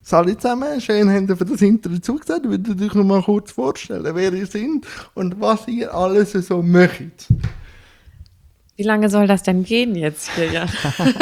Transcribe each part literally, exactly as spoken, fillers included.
Salut zusammen, schön habt ihr für das Interview zugesagt. Ich würde euch noch mal kurz vorstellen, wer ihr seid und was ihr alles so möchtet. Wie lange soll das denn gehen jetzt hier, ja?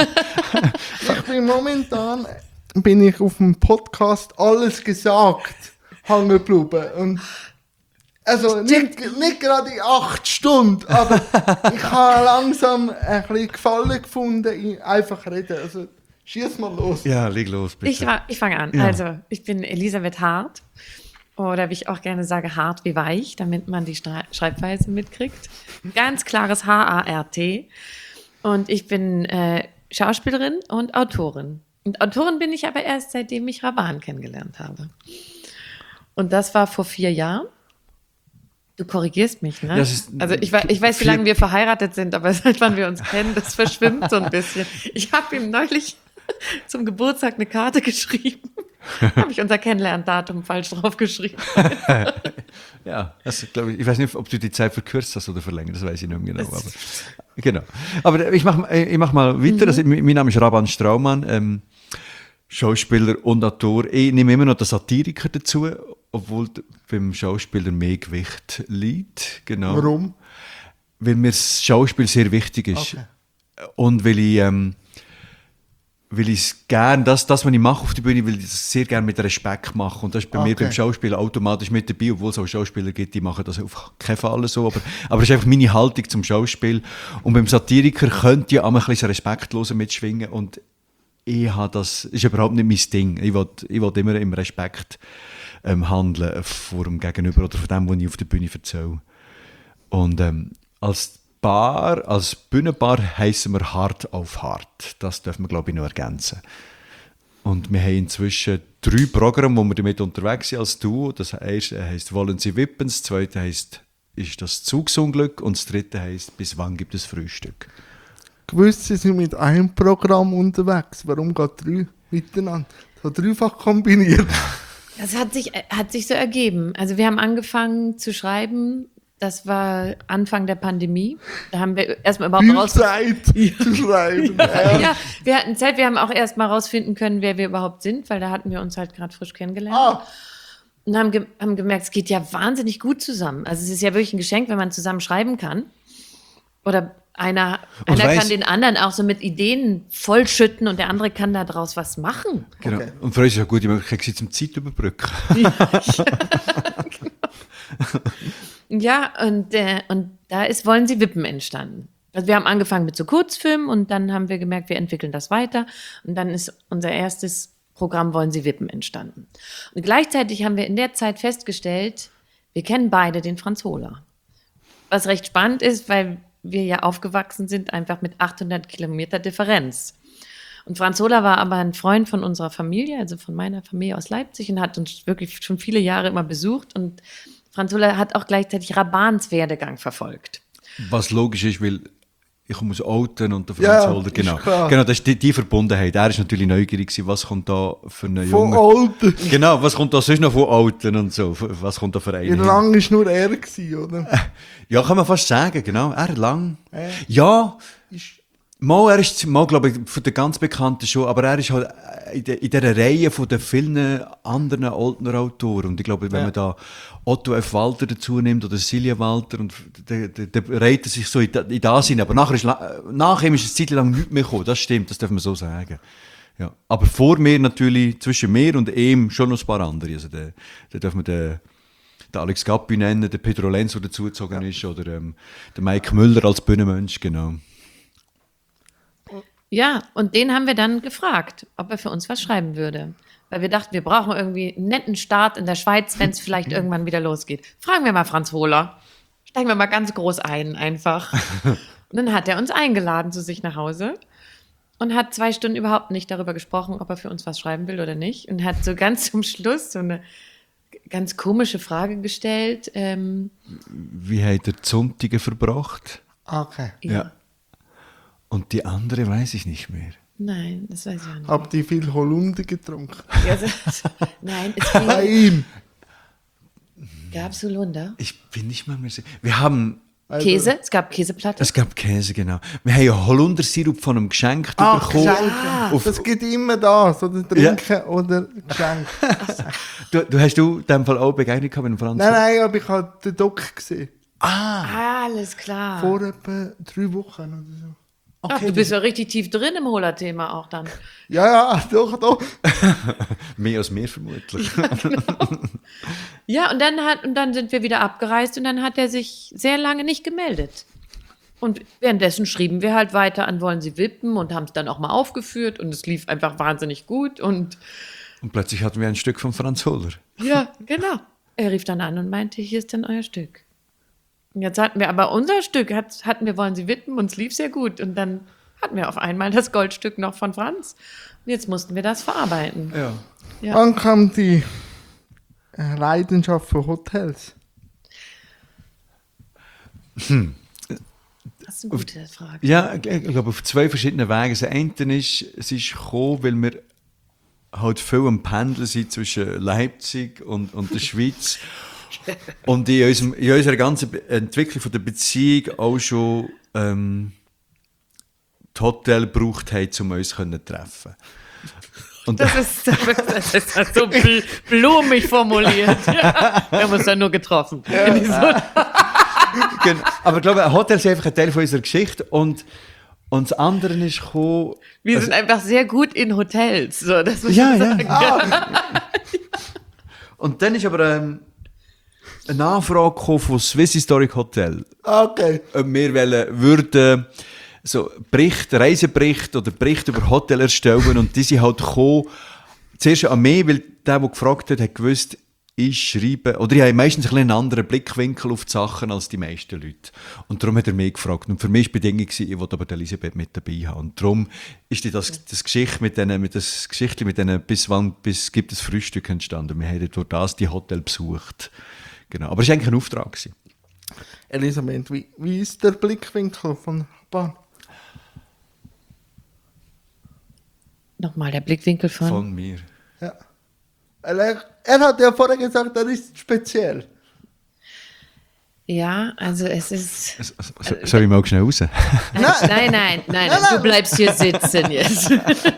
Ich bin momentan bin ich auf dem Podcast «Alles gesagt» hängen geblieben. Und also nicht, nicht gerade in acht Stunden, aber ich habe langsam ein bisschen Gefallen gefunden in einfach reden. Also schieß mal los. Ja, leg los, bitte. Ich, ich fange an. Ja. Also, ich bin Elisabeth Hart. Oder wie ich auch gerne sage, hart wie weich, damit man die Stra- Schreibweise mitkriegt. Ganz klares H A R T. Und ich bin äh, Schauspielerin und Autorin. Und Autorin bin ich aber erst, seitdem ich Raban kennengelernt habe. Und das war vor vier Jahren. Du korrigierst mich, ne? Das ist also ich, ich weiß, wie vier- lange wir verheiratet sind, aber seit wann wir uns kennen, das verschwimmt so ein bisschen. Ich habe ihm neulich zum Geburtstag eine Karte geschrieben. Habe ich unser Kennenlerndatum falsch draufgeschrieben. Ja, das, glaub ich, ich weiß nicht, ob du die Zeit verkürzt hast oder verlängert, das weiß ich nicht mehr genau. Aber, genau. aber ich mache ich mach mal weiter. Mhm. Also, mein Name ist Raban Straumann, ähm, Schauspieler und Autor. Ich nehme immer noch den Satiriker dazu, obwohl beim Schauspieler mehr Gewicht liegt. Genau. Warum? Weil mir das Schauspiel sehr wichtig ist. Okay. Und weil ich... Ähm, weil ich es gerne, das, das, was ich mache auf der Bühne, will ich das sehr gerne mit Respekt machen. Und das ist bei Okay. mir beim Schauspiel automatisch mit dabei, obwohl es auch Schauspieler gibt, die machen das auf keinen Fall so. Aber, aber es ist einfach meine Haltung zum Schauspiel. Und beim Satiriker könnte ja auch ein bisschen Respektlose mitschwingen. Und ich habe das, ist überhaupt nicht mein Ding. Ich will, ich will immer im Respekt ähm, handeln vor dem Gegenüber oder von dem, was ich auf der Bühne erzähle. Und ähm, als Bar, als Bühnenbar heissen wir hart auf hart. Das dürfen wir, glaube ich, noch ergänzen. Und wir haben inzwischen drei Programme, wo wir damit unterwegs sind als Duo. Das erste heisst «Wollen Sie wippen?», das zweite heisst «Ist das Zugsunglück?» und das dritte heisst «Bis wann gibt es Frühstück?». Gewusst, sie sind mit einem Programm unterwegs. Warum geht drei miteinander? So dreifach kombiniert. Das hat sich, hat sich so ergeben. Also wir haben angefangen zu schreiben. Das war Anfang der Pandemie. Da haben wir erstmal überhaupt Viel raus... Zeit zu schreiben. Ja, ja, wir hatten Zeit. Wir haben auch erstmal rausfinden können, wer wir überhaupt sind, weil da hatten wir uns halt gerade frisch kennengelernt. Ah. Und haben, ge- haben gemerkt, es geht ja wahnsinnig gut zusammen. Also es ist ja wirklich ein Geschenk, wenn man zusammen schreiben kann. Oder einer, Und einer weiß- kann den anderen auch so mit Ideen vollschütten und der andere kann daraus was machen. Genau. Okay. Und für uns ist es eine gute Möglichkeit, sie zum Zeit überbrücken. Ja, und, äh, und da ist Wollen Sie wippen entstanden. Also wir haben angefangen mit so Kurzfilmen und dann haben wir gemerkt, wir entwickeln das weiter. Und dann ist unser erstes Programm Wollen Sie wippen entstanden. Und gleichzeitig haben wir in der Zeit festgestellt, wir kennen beide den Franz Hohler. Was recht spannend ist, weil wir ja aufgewachsen sind, einfach mit achthundert Kilometer Differenz. Und Franz Hohler war aber ein Freund von unserer Familie, also von meiner Familie aus Leipzig und hat uns wirklich schon viele Jahre immer besucht. Und Franz Hohler hat auch gleichzeitig Rabans Werdegang verfolgt. Was logisch ist, weil ich komme aus Olten und der Franz Ja, Holder, ist genau. klar. Genau, das ist die, die Verbundenheit. Er ist natürlich neugierig gewesen, was kommt da für einen Von Jungen. Alten. Genau, was kommt da sonst noch von Olten und so? Was kommt da für einen? Wie lange war nur er, gewesen, oder? Ja, kann man fast sagen, genau. Er lang. Äh. Ja, Ist mal, er ist, mal, glaube ich, von den ganz Bekannten schon, aber er ist halt in, der, in dieser Reihe von den vielen anderen Oltener Autoren. Und ich glaube, wenn Ja. man da Otto F. Walter dazu nimmt oder Silja Walter, und der, der, der reiht er sich so in, da- in das hin. Aber nachher ist, la- nach ihm ist es eine Zeit lang nichts mehr gekommen. Das stimmt, das darf man so sagen. Ja. Aber vor mir natürlich, zwischen mir und ihm, schon noch ein paar andere. Also, da da darf man den, den Alex Gappi nennen, den Pedro Lenz, der dazugezogen ist, oder ähm, den Mike Müller als Bühnenmensch, genau. Ja, und den haben wir dann gefragt, ob er für uns was schreiben würde. Weil wir dachten, wir brauchen irgendwie einen netten Start in der Schweiz, wenn es vielleicht irgendwann wieder losgeht. Fragen wir mal Franz Hohler. Steigen wir mal ganz groß ein, einfach. Und dann hat er uns eingeladen zu sich nach Hause und hat zwei Stunden überhaupt nicht darüber gesprochen, ob er für uns was schreiben will oder nicht. Und hat so ganz zum Schluss so eine ganz komische Frage gestellt. Ähm, Wie hat er die Sonntage verbracht? okay. ja. Ja. Und die andere weiß ich nicht mehr. Nein, das weiß ich auch nicht. Habt ihr viel Holunder getrunken? Ja, so, nein, es Bei ging, ihm. gab's Holunder? Ich bin nicht mal mehr sicher. Wir haben Also, Käse, es gab Käseplatte. Es gab Käse, genau. Wir haben ja Holundersirup von einem Geschenk Ah, bekommen. Geschenke. Auf- Das gibt immer das, oder Trinken oder Geschenk. Du, du hast du in dem Fall auch Begegnung gehabt mit dem Franz? Nein, nein, aber ich habe den Doc gesehen. Alles klar. Vor etwa drei Wochen oder so. Ach, du bist ja richtig tief drin im Hola-Thema auch dann. Ja, ja, doch, doch. Mehr als mehr vermutlich. Ja, und dann, hat, und dann sind wir wieder abgereist und dann hat er sich sehr lange nicht gemeldet. Und währenddessen schrieben wir halt weiter an Wollen Sie wippen und haben es dann auch mal aufgeführt und es lief einfach wahnsinnig gut und Und plötzlich hatten wir ein Stück von Franz Holler. ja, genau. Er rief dann an und meinte, hier ist dann euer Stück. Und jetzt hatten wir aber unser Stück, hat, hatten wir Wollen Sie wippen und es lief sehr gut und dann hatten wir auf einmal das Goldstück noch von Franz und jetzt mussten wir das verarbeiten. Ja. Ja. Wann kam die äh, Leidenschaft für Hotels? Das ist eine gute Frage. Ja, ich ich glaube, auf zwei verschiedenen Wegen. Das eine ist, es ist gekommen, weil wir halt viel am Pendeln sind zwischen Leipzig und, und der Schweiz. Und in, unserem, in unserer ganzen Be- Entwicklung von der Beziehung auch schon ähm, die Hotel gebraucht haben, um uns zu treffen. Und Das ist, das ist so bl- blumig formuliert. Ja. Wir haben uns dann nur getroffen. In diesem- Genau. Aber ich glaube, ein Hotel ist einfach ein Teil von unserer Geschichte. Und, und das andere ist gekommen, Wir sind einfach sehr gut in Hotels. So, das muss Ja, man ja. sagen. und dann ist aber ähm, eine Anfrage gekommen vom Swiss Historic Hotel. Okay. Ob wir wollen, würden so Bericht, Reisebericht oder Bericht über Hotel erstellen und die sind halt gekommen, zuerst an mich, weil der, der gefragt hat, hat gewusst, ich schreibe, oder ich habe meistens ein bisschen einen anderen Blickwinkel auf die Sachen als die meisten Leute. Und darum hat er mich gefragt. Und für mich war die Bedingung, ich wollte aber die Elisabeth mit dabei haben. Und darum ist die das, das Geschichte mit denen, mit das Geschichte mit denen, bis wann, bis gibt es Frühstück entstanden. Wir haben durch das die Hotel besucht. Genau. Aber es war eigentlich ein Auftrag gewesen. Elisabeth, wie, wie ist der Blickwinkel von Bahn? Nochmal der Blickwinkel von. Von mir. Ja. Er, er hat ja vorher gesagt, er ist speziell. Ja, also es ist. So, so, soll ich mal schnell raus? Nein, nein, nein, nein, du bleibst hier sitzen jetzt.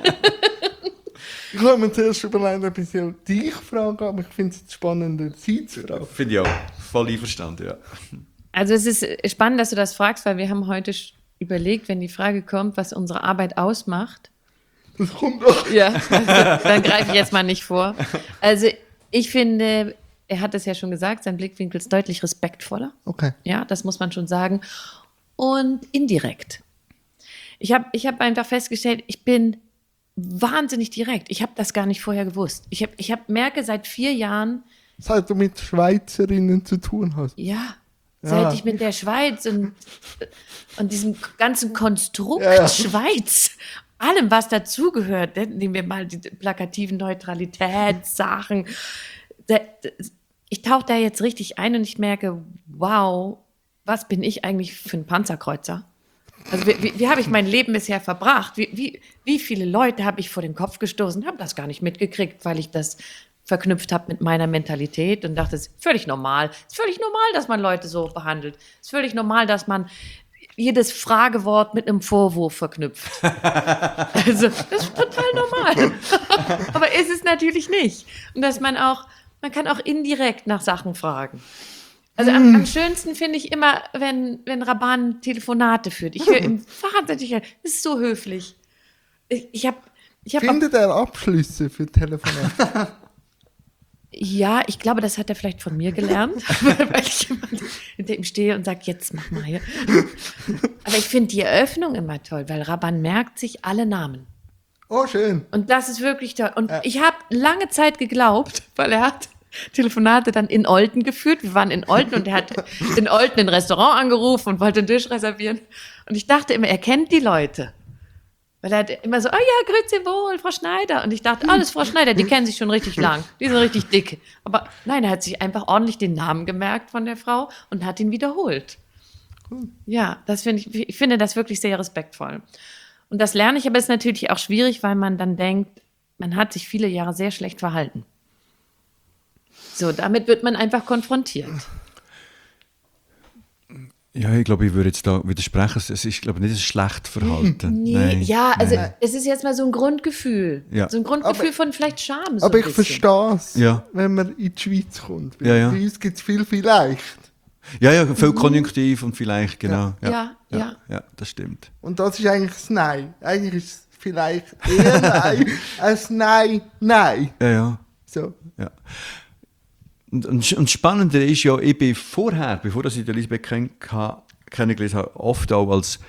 Ich habe mir zuerst überlegt, ob ich sie dich frage, aber ich finde es jetzt spannender, sie zu fragen. Finde ich auch. Voll einverstanden, ja. Also es ist spannend, dass du das fragst, weil wir haben heute sch- überlegt, wenn die Frage kommt, was unsere Arbeit ausmacht. Das kommt doch. Ja, also, dann greife ich jetzt mal nicht vor. Also ich finde, er hat es ja schon gesagt, sein Blickwinkel ist deutlich respektvoller. Okay. Ja, das muss man schon sagen. Und indirekt. Ich habe ich hab einfach festgestellt, ich bin wahnsinnig direkt. Ich habe das gar nicht vorher gewusst. Ich, hab, ich hab, merke seit vier Jahren, Seit du mit Schweizerinnen zu tun hast. ja, Ja. seit ich mit der Schweiz und, und diesem ganzen Konstrukt Ja, ja. Schweiz, allem, was dazugehört, ne, nehmen wir mal die plakativen Neutralitätssachen. Da- da- Ich tauche da jetzt richtig ein und ich merke, wow, was bin ich eigentlich für ein Panzerkreuzer? Also wie, wie, wie habe ich mein Leben bisher verbracht? Wie, wie, wie viele Leute habe ich vor den Kopf gestoßen, habe das gar nicht mitgekriegt, weil ich das verknüpft habe mit meiner Mentalität und dachte, es ist völlig normal. Es ist völlig normal, dass man Leute so behandelt. Es ist völlig normal, dass man jedes Fragewort mit einem Vorwurf verknüpft. Also, das ist total normal. Aber ist es natürlich nicht. Und dass man auch, man kann auch indirekt nach Sachen fragen. Also am, am schönsten finde ich immer, wenn, wenn Raban Telefonate führt. Ich höre ihm wahnsinnig, das ist so höflich. Ich, ich habe ich hab auch, Findet er Abschlüsse für Telefonate? ja, ich glaube, das hat er vielleicht von mir gelernt, weil ich immer hinter ihm stehe und sage, jetzt mach mal hier. Aber ich finde die Eröffnung immer toll, weil Raban merkt sich alle Namen. Oh, schön. Und das ist wirklich toll. Und ich habe lange Zeit geglaubt, weil er hat Telefonate dann in Olten geführt. Wir waren in Olten und er hat in Olten ein Restaurant angerufen und wollte einen Tisch reservieren. Und ich dachte immer, er kennt die Leute. Weil er hat immer so, oh ja, grüezi wohl, Frau Schneider. Und ich dachte, alles Frau Schneider, die kennen sich schon richtig lang. Die sind richtig dick. Aber nein, er hat sich einfach ordentlich den Namen gemerkt von der Frau und hat ihn wiederholt. Ja, das finde ich, ich finde das wirklich sehr respektvoll. Und das lerne ich, aber ist natürlich auch schwierig, weil man dann denkt, man hat sich viele Jahre sehr schlecht verhalten. So, damit wird man einfach konfrontiert. Ja, ich glaube, ich würde jetzt da widersprechen. Es ist, glaube ich, nicht ein schlechtes Verhalten. Nee, Nein. ja, also Nein. es ist jetzt mal so ein Grundgefühl. Ja. So ein Grundgefühl Aber- von vielleicht Scham. So Aber ein ich bisschen. verstehe es, Ja. wenn man in die Schweiz kommt. Weil Ja, ja. Bei uns gibt es viel vielleicht. Ja, ja, viel Konjunktiv und vielleicht, genau. Ja, ja. ja, ja, das stimmt. Und das ist eigentlich das Nein. Eigentlich ist es vielleicht eher Nein als Nein, Nein. Ja, ja. So. ja. Und, und, und spannender ist ja, ich bin vorher, bevor ich Elisabeth kenn, kennengelernt habe, oft auch als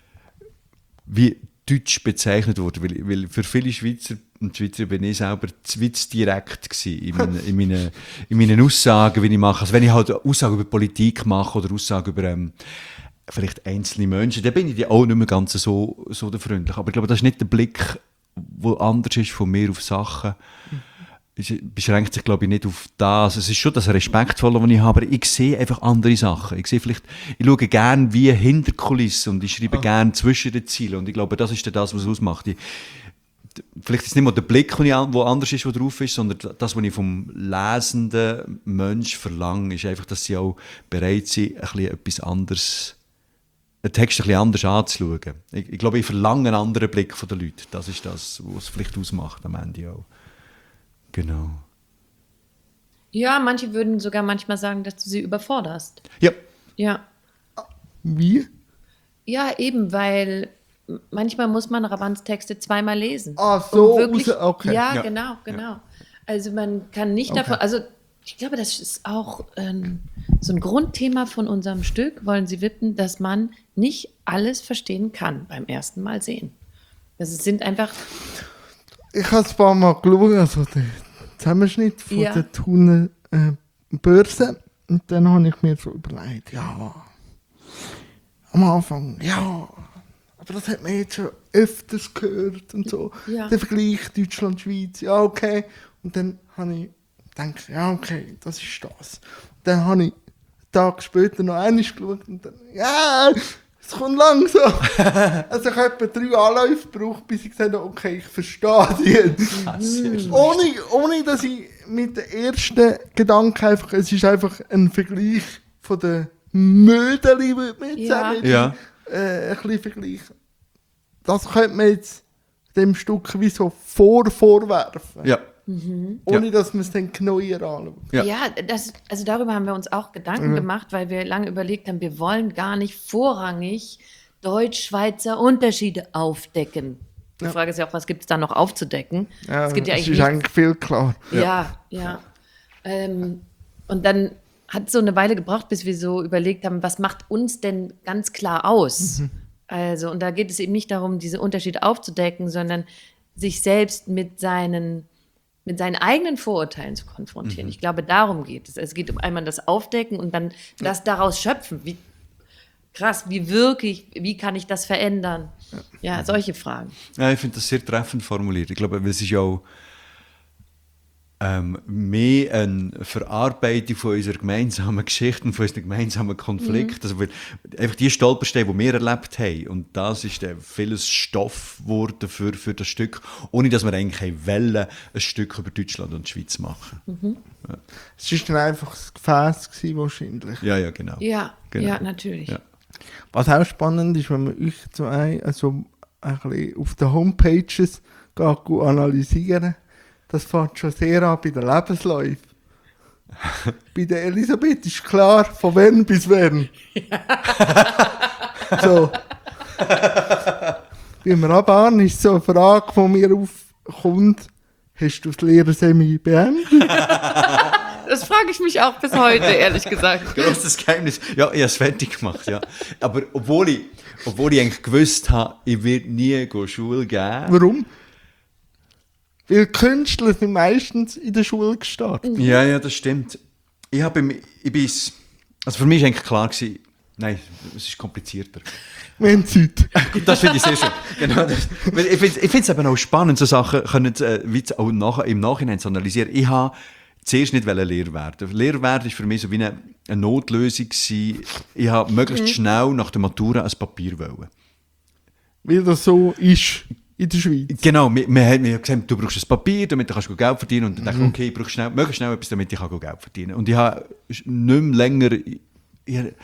wie Deutsch bezeichnet worden, weil, weil für viele Schweizer und Schweizer bin ich selber zu direkt gewesen in meinen, in, meinen, in meinen Aussagen, wie ich mache. Also wenn ich halt Aussagen über Politik mache oder Aussagen über ähm, vielleicht einzelne Menschen, dann bin ich ja auch nicht mehr ganz so, so der freundlich. Aber ich glaube, das ist nicht der Blick, der anders ist von mir auf Sachen. Es beschränkt sich, glaube ich, nicht auf das. Es ist schon das Respektvolle, was ich habe, aber ich sehe einfach andere Sachen. Ich sehe vielleicht, ich schaue gerne wie hinter Kulissen und ich schreibe ah. gerne zwischen den Zielen. Und ich glaube, das ist dann das, was es ausmacht. Ich, vielleicht ist es nicht mal der Blick, der anders ist, der drauf ist, sondern das, was ich vom lesenden Menschen verlange, ist einfach, dass sie auch bereit sind, ein bisschen etwas anderes, den Text ein bisschen anders anzuschauen. Ich, ich glaube, ich verlange einen anderen Blick von den Leuten. Das ist das, was es vielleicht ausmacht am Ende auch. Genau. Ja, manche würden sogar manchmal sagen, dass du sie überforderst. Ja. Ja. Wie? Ja, eben, weil manchmal muss man Rabanz-Texte zweimal lesen. Ah, so, um wirklich, raus, okay. Ja, Ja. genau, genau. Also man kann nicht Okay. davon, also ich glaube, das ist auch ähm, so ein Grundthema von unserem Stück, wollen Sie wippen, dass man nicht alles verstehen kann beim ersten Mal sehen. Das sind einfach, Ich habe ein paar Mal geschaut, also den Zusammenschnitt von Ja. der Thuner äh, Börse. Und dann habe ich mir so überlegt, ja, am Anfang, ja, aber das hat man jetzt schon öfters gehört und so. Ja. Der Vergleich Deutschland-Schweiz, ja, okay. Und dann habe ich gedacht, ja, okay, das ist das. Dann habe ich einen Tag später noch einmal geschaut und dann, ja, es kommt langsam. Also ich habe etwa drei Anläufe gebraucht, bis ich gesagt habe, okay, ich verstehe die jetzt. ohne, ohne, dass ich mit dem ersten Gedanken einfach, es ist einfach ein Vergleich von den Mödeli, würde man jetzt Ja. sagen. Ja. Äh, ein bisschen vergleichen. Das könnte man jetzt dem Stück wie so vor vorwerfen. Ja. Ohne dass man es dann genauer anschaut. Ja. ja, das, also darüber haben wir uns auch Gedanken gemacht, weil wir lange überlegt haben, wir wollen gar nicht vorrangig Deutsch-Schweizer Unterschiede aufdecken. Die Ja. Frage ist ja auch, was gibt es da noch aufzudecken? Ja, es gibt ja das eigentlich ist nichts. eigentlich viel klar. Ja, ja. Ähm, und dann hat es so eine Weile gebraucht, bis wir so überlegt haben, was macht uns denn ganz klar aus? Also, und da geht es eben nicht darum, diese Unterschiede aufzudecken, sondern sich selbst mit seinen, mit seinen eigenen Vorurteilen zu konfrontieren. Ich glaube, darum geht es. Es geht um einmal das Aufdecken und dann das daraus schöpfen. Wie krass, wie wirke ich, wie kann ich das verändern? Ja, solche Fragen. Ja, ich finde das sehr treffend formuliert. Ich glaube, es ist ja auch ähm, mehr eine Verarbeitung von unserer gemeinsamen Geschichte und von unseren gemeinsamen Konflikten. Mhm. Also, weil einfach die Stolpersteine, die wir erlebt haben, und das ist dann vieles Stoff geworden für, für das Stück, ohne dass wir eigentlich wollen, ein Stück über Deutschland und die Schweiz machen. Mhm. Es war dann einfach das Gefäß gewesen, wahrscheinlich. Ja, ja, genau. Ja, Genau. ja, natürlich. Ja. Was auch spannend ist, wenn man euch zwei also ein bisschen auf den Homepages geht, gut analysieren, das fängt schon sehr an bei den Lebensläufen. Bei der Elisabeth ist klar, von wann bis wann. So. Bei mir Aban ist so eine Frage, die mir aufkommt, hast du das Lehrersemi beendet? Das frage ich mich auch bis heute, ehrlich gesagt. Grosses Geheimnis. Ja, ich habe es fertig gemacht, ja. Aber obwohl ich, obwohl ich eigentlich gewusst habe, ich werde nie go Schule gehen. Warum? Weil Künstler sind meistens in der Schule gestartet. Ja, ja, das stimmt. Ich habe im, ich bin's, also für mich war eigentlich klar gewesen, nein, es ist komplizierter. Wenn Zeit. Das finde ich sehr schön. Genau, das, weil ich finde ich finde es eben auch spannend, so Sachen können, äh, wie auch nach, im Nachhinein zu analysieren. Ich habe zuerst nicht Lehrer werden. Lehrer werden war für mich so wie eine, eine Notlösung gewesen. Ich habe möglichst schnell nach der Matura ein Papier wollen. Weil das so ist in der Schweiz. Genau, wir, wir haben mir gesagt, du brauchst ein Papier, damit du kannst Geld verdienen. Und dann dachte ich, okay, ich brauche schnell, möglichst schnell etwas, damit ich Geld verdienen kann. Und ich habe nicht mehr länger, ich,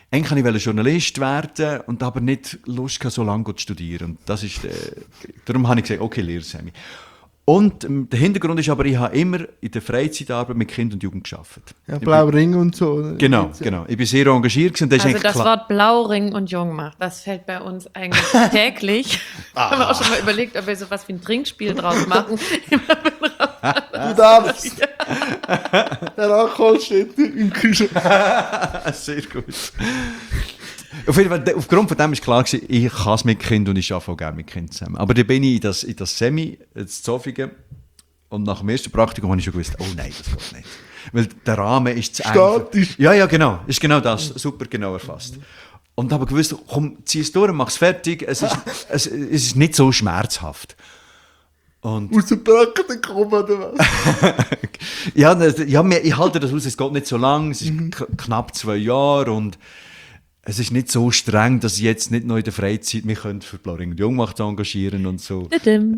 eigentlich wollte ich Journalist werden und aber nicht Lust gehabt, so lange zu studieren. Und das ist, äh, darum habe ich gesagt, okay, Lehrsemi. Und ähm, der Hintergrund ist aber, ich habe immer in der Freizeitabend mit Kind und Jugend gearbeitet. Ja, Blauer Ring und so. Genau, genau. Ich bin sehr engagiert gewesen, und das ist Also eigentlich das klar. Wort Blauring und Jungmacht, das fällt bei uns eigentlich täglich. Ah. Haben wir auch schon mal überlegt, ob wir sowas wie ein Trinkspiel draus machen. Du darfst. Der Alkohol steht im Kühlschrank. Sehr gut. Auf jeden Fall, aufgrund von dem ist klar gewesen, ich kann es mit Kind und ich arbeite auch gerne mit Kind zusammen. Aber dann bin ich in das, in das Semi, das Zofingen, und nach dem ersten Praktikum habe ich schon gewusst, oh nein, das geht nicht. Weil der Rahmen ist zu eng. Statisch. Ja, ja, genau. Ist genau das. Super genau erfasst. Und habe gewusst, komm, zieh es durch, mach es fertig. Es ist, es, es ist nicht so schmerzhaft. Und Aus dem Praktikum oder was? ja, das- ja, mir- ich halte das aus, es geht nicht so lang, es ist k- knapp zwei Jahre und es ist nicht so streng, dass ich jetzt nicht noch in der Freizeit mich könnte für Blauring und Jungmacht engagieren und so. Didim.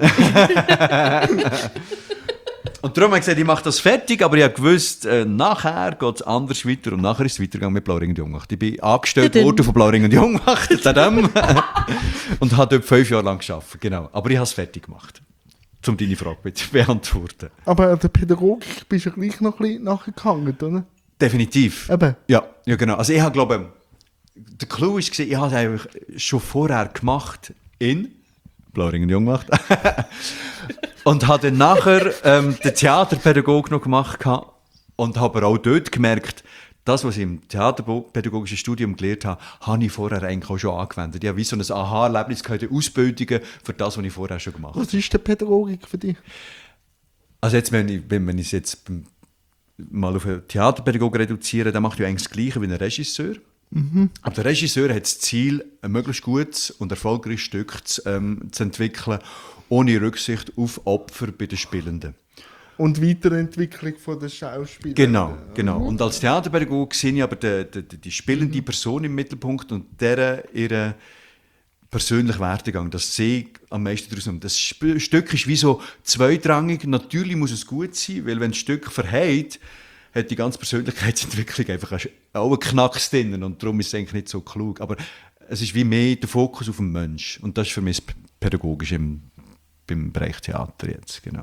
Und darum habe ich gesagt, ich mache das fertig, aber ich habe gewusst, äh, nachher geht es anders weiter und nachher ist es weitergegangen mit Blauring und Jungmacht. Ich bin angestellt Didim. worden von Blauring und Jungmacht tadam, und habe dort fünf Jahre lang gearbeitet, genau. Aber ich habe es fertig gemacht, um deine Frage bitte zu beantworten. Aber der Pädagogik bist du gleich noch ein bisschen nachgehangen, oder? Definitiv. Eben. Ja, ja, genau. Also ich habe, glaube der Clou war, ich habe es eigentlich schon vorher gemacht in Blauring und Jungmacht. Und habe dann nachher ähm, den Theaterpädagog noch gemacht gehabt und habe auch dort gemerkt, das, was ich im theaterpädagogischen Studium gelernt habe, habe ich vorher eigentlich auch schon angewendet. Ich habe wie so ein Aha-Erlebnis gehabt, Ausbildungen für das, was ich vorher schon gemacht habe. Was ist denn Pädagogik für dich? Also jetzt, wenn ich, wenn, wenn ich es jetzt mal auf einen Theaterpädagogen reduziere, dann macht ja eigentlich das Gleiche wie ein Regisseur. Mhm. Aber der Regisseur hat das Ziel, ein möglichst gutes und erfolgreiches Stück zu, ähm, zu entwickeln, ohne Rücksicht auf Opfer bei den Spielenden. Und Weiterentwicklung von der Schauspieler. Genau, genau. Und als Theaterpädagoge sehe ich aber die, die, die spielende Person im Mittelpunkt und deren ihren persönlichen Werdegang. Das sehe ich am meisten daraus. Das Sp- Stück ist wie so zweitrangig. Natürlich muss es gut sein, weil wenn das Stück verhält, hat die ganze Persönlichkeitsentwicklung einfach auch einen Knacks drin und darum ist es eigentlich nicht so klug. Aber es ist wie mehr der Fokus auf den Mensch und das ist für mich das Pädagogische im, beim Bereich Theater jetzt, genau.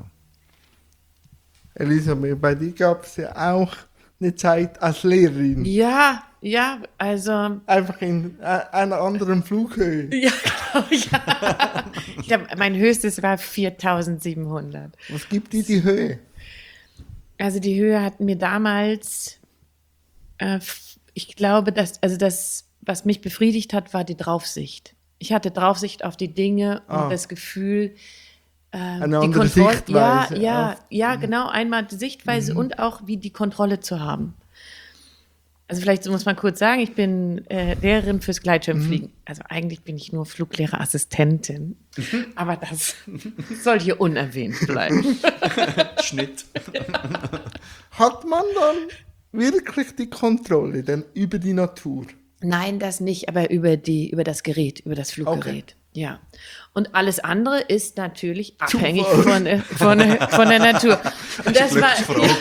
Elisabeth, bei dir gab es ja auch eine Zeit als Lehrerin. Ja, ja, also Einfach in äh, einer anderen Flughöhe. ja, genau, ja. Ich glaube, mein höchstes war viertausendsiebenhundert. Was gibt dir die Höhe? Also die Höhe hat mir damals, äh, f- ich glaube, dass, also das, was mich befriedigt hat, war die Draufsicht. Ich hatte Draufsicht auf die Dinge und Ah. das Gefühl, äh, Eine die andere Kontrolle, Sichtweise ja, ja, auf- ja, genau, einmal die Sichtweise und auch wie die Kontrolle zu haben. Also vielleicht muss man kurz sagen, ich bin äh, Lehrerin fürs Gleitschirmfliegen. Also eigentlich bin ich nur Fluglehrerassistentin, aber das soll hier unerwähnt bleiben. Schnitt. Hat man dann wirklich die Kontrolle denn über die Natur? Nein, das nicht, aber über, die, über das Gerät, über das Fluggerät. Ja. Und alles andere ist natürlich abhängig von, äh, von, äh, von der Natur. Und das, war,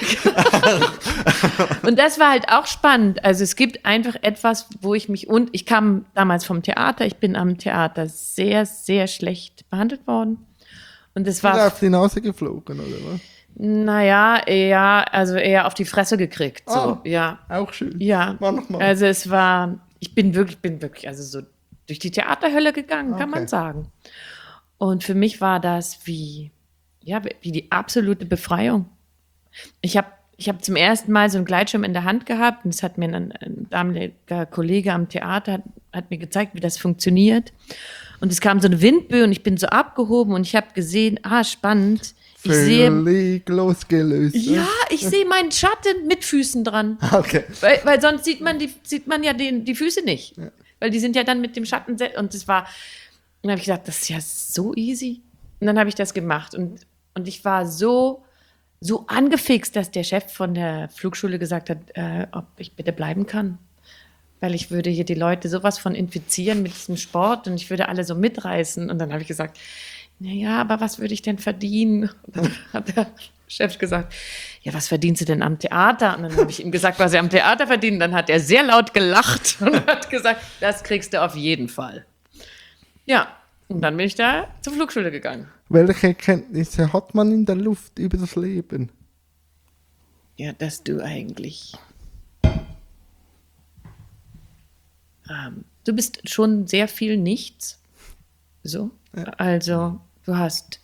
und das war halt auch spannend. Also es gibt einfach etwas, wo ich mich, und ich kam damals vom Theater, ich bin am Theater sehr, sehr schlecht behandelt worden. Und es Ist war, auf die Nase geflogen, oder was? naja, eher, also eher auf die Fresse gekriegt. So, Ah. ja. Auch schön. Ja, Manchmal. also es war, ich bin wirklich, bin wirklich, also so durch die Theaterhölle gegangen, kann Okay. man sagen. Und für mich war das wie, ja, wie die absolute Befreiung. Ich habe ich hab zum ersten Mal so einen Gleitschirm in der Hand gehabt und das hat mir ein, ein damaliger Kollege am Theater, hat, hat mir gezeigt, wie das funktioniert. Und es kam so eine Windböe und ich bin so abgehoben und ich habe gesehen, ah, spannend, ich sehe, Völlig losgelöst. ne? ja, ich sehe meinen Schatten mit Füßen dran. Okay. Weil, weil sonst sieht man, die, sieht man ja den, die Füße nicht. Weil die sind ja dann mit dem Schatten. se- Und das war, dann habe ich gedacht, das ist ja so easy. Und dann habe ich das gemacht. Und, und ich war so, so angefixt, dass der Chef von der Flugschule gesagt hat, äh, ob ich bitte bleiben kann. Weil ich würde hier die Leute sowas von infizieren mit diesem Sport und ich würde alle so mitreißen. Und dann habe ich gesagt, naja, aber was würde ich denn verdienen? Und dann hat er Chef gesagt, ja, was verdienst du denn am Theater? Und dann habe ich ihm gesagt, was er am Theater verdient. Dann hat er sehr laut gelacht und hat gesagt, das kriegst du auf jeden Fall. Ja, und dann bin ich da zur Flugschule gegangen. Welche Kenntnisse hat man in der Luft über das Leben? Ja, dass du eigentlich... Ähm, du bist schon sehr viel nichts. So. Ja. Also, du hast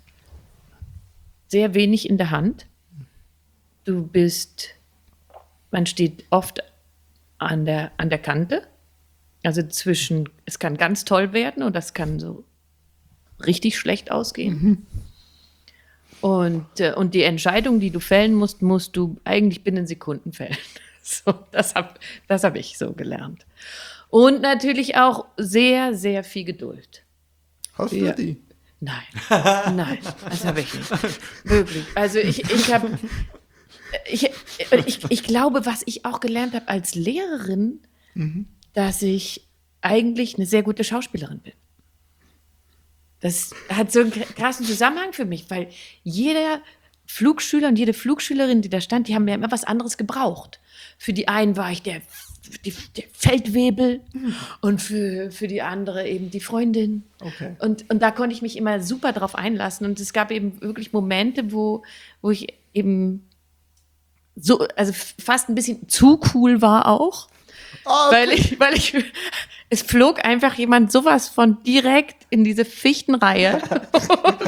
sehr wenig in der Hand. Du bist, man steht oft an der, an der Kante. Also zwischen, es kann ganz toll werden und das kann so richtig schlecht ausgehen. Mhm. Und, äh, und die Entscheidung, die du fällen musst, musst du eigentlich binnen Sekunden fällen. So, das habe das hab ich so gelernt. Und natürlich auch sehr, sehr viel Geduld. Hast ja. du die? Nein, nein, das habe ich nicht. Wirklich. Also ich, ich habe, ich, ich, ich glaube, was ich auch gelernt habe als Lehrerin, mhm. dass ich eigentlich eine sehr gute Schauspielerin bin. Das hat so einen krassen Zusammenhang für mich, weil jeder Flugschüler und jede Flugschülerin, die da stand, die haben ja immer was anderes gebraucht. Für die einen war ich der Die, der Feldwebel mhm. und für, für die andere eben die Freundin. Okay. Und, und da konnte ich mich immer super drauf einlassen. Und es gab eben wirklich Momente, wo, wo ich eben so, also fast ein bisschen zu cool war auch. Oh, okay. Weil ich, weil ich, es flog einfach jemand sowas von direkt in diese Fichtenreihe. und,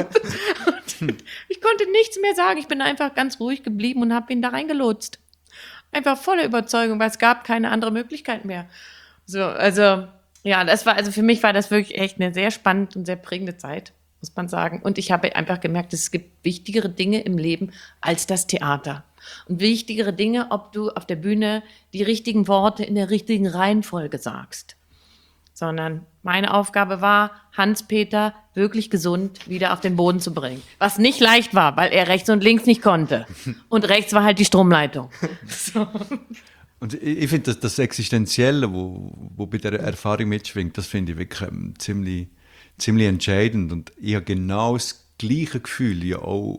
und ich konnte nichts mehr sagen. Ich bin einfach ganz ruhig geblieben und habe ihn da reingelotst. Einfach voller Überzeugung, weil es gab keine andere Möglichkeit mehr. So, also, ja, das war, also für mich war das wirklich echt eine sehr spannende und sehr prägende Zeit, muss man sagen. Und ich habe einfach gemerkt, es gibt wichtigere Dinge im Leben als das Theater. Und wichtigere Dinge, ob du auf der Bühne die richtigen Worte in der richtigen Reihenfolge sagst. Sondern meine Aufgabe war, Hans-Peter wirklich gesund wieder auf den Boden zu bringen. Was nicht leicht war, weil er rechts und links nicht konnte. Und rechts war halt die Stromleitung. So. Und ich, ich finde, das, das Existenzielle, wo, wo bei der Erfahrung mitschwingt, das finde ich wirklich ähm, ziemlich, ziemlich entscheidend. Und ich habe genau das gleiche Gefühl. Ja, auch,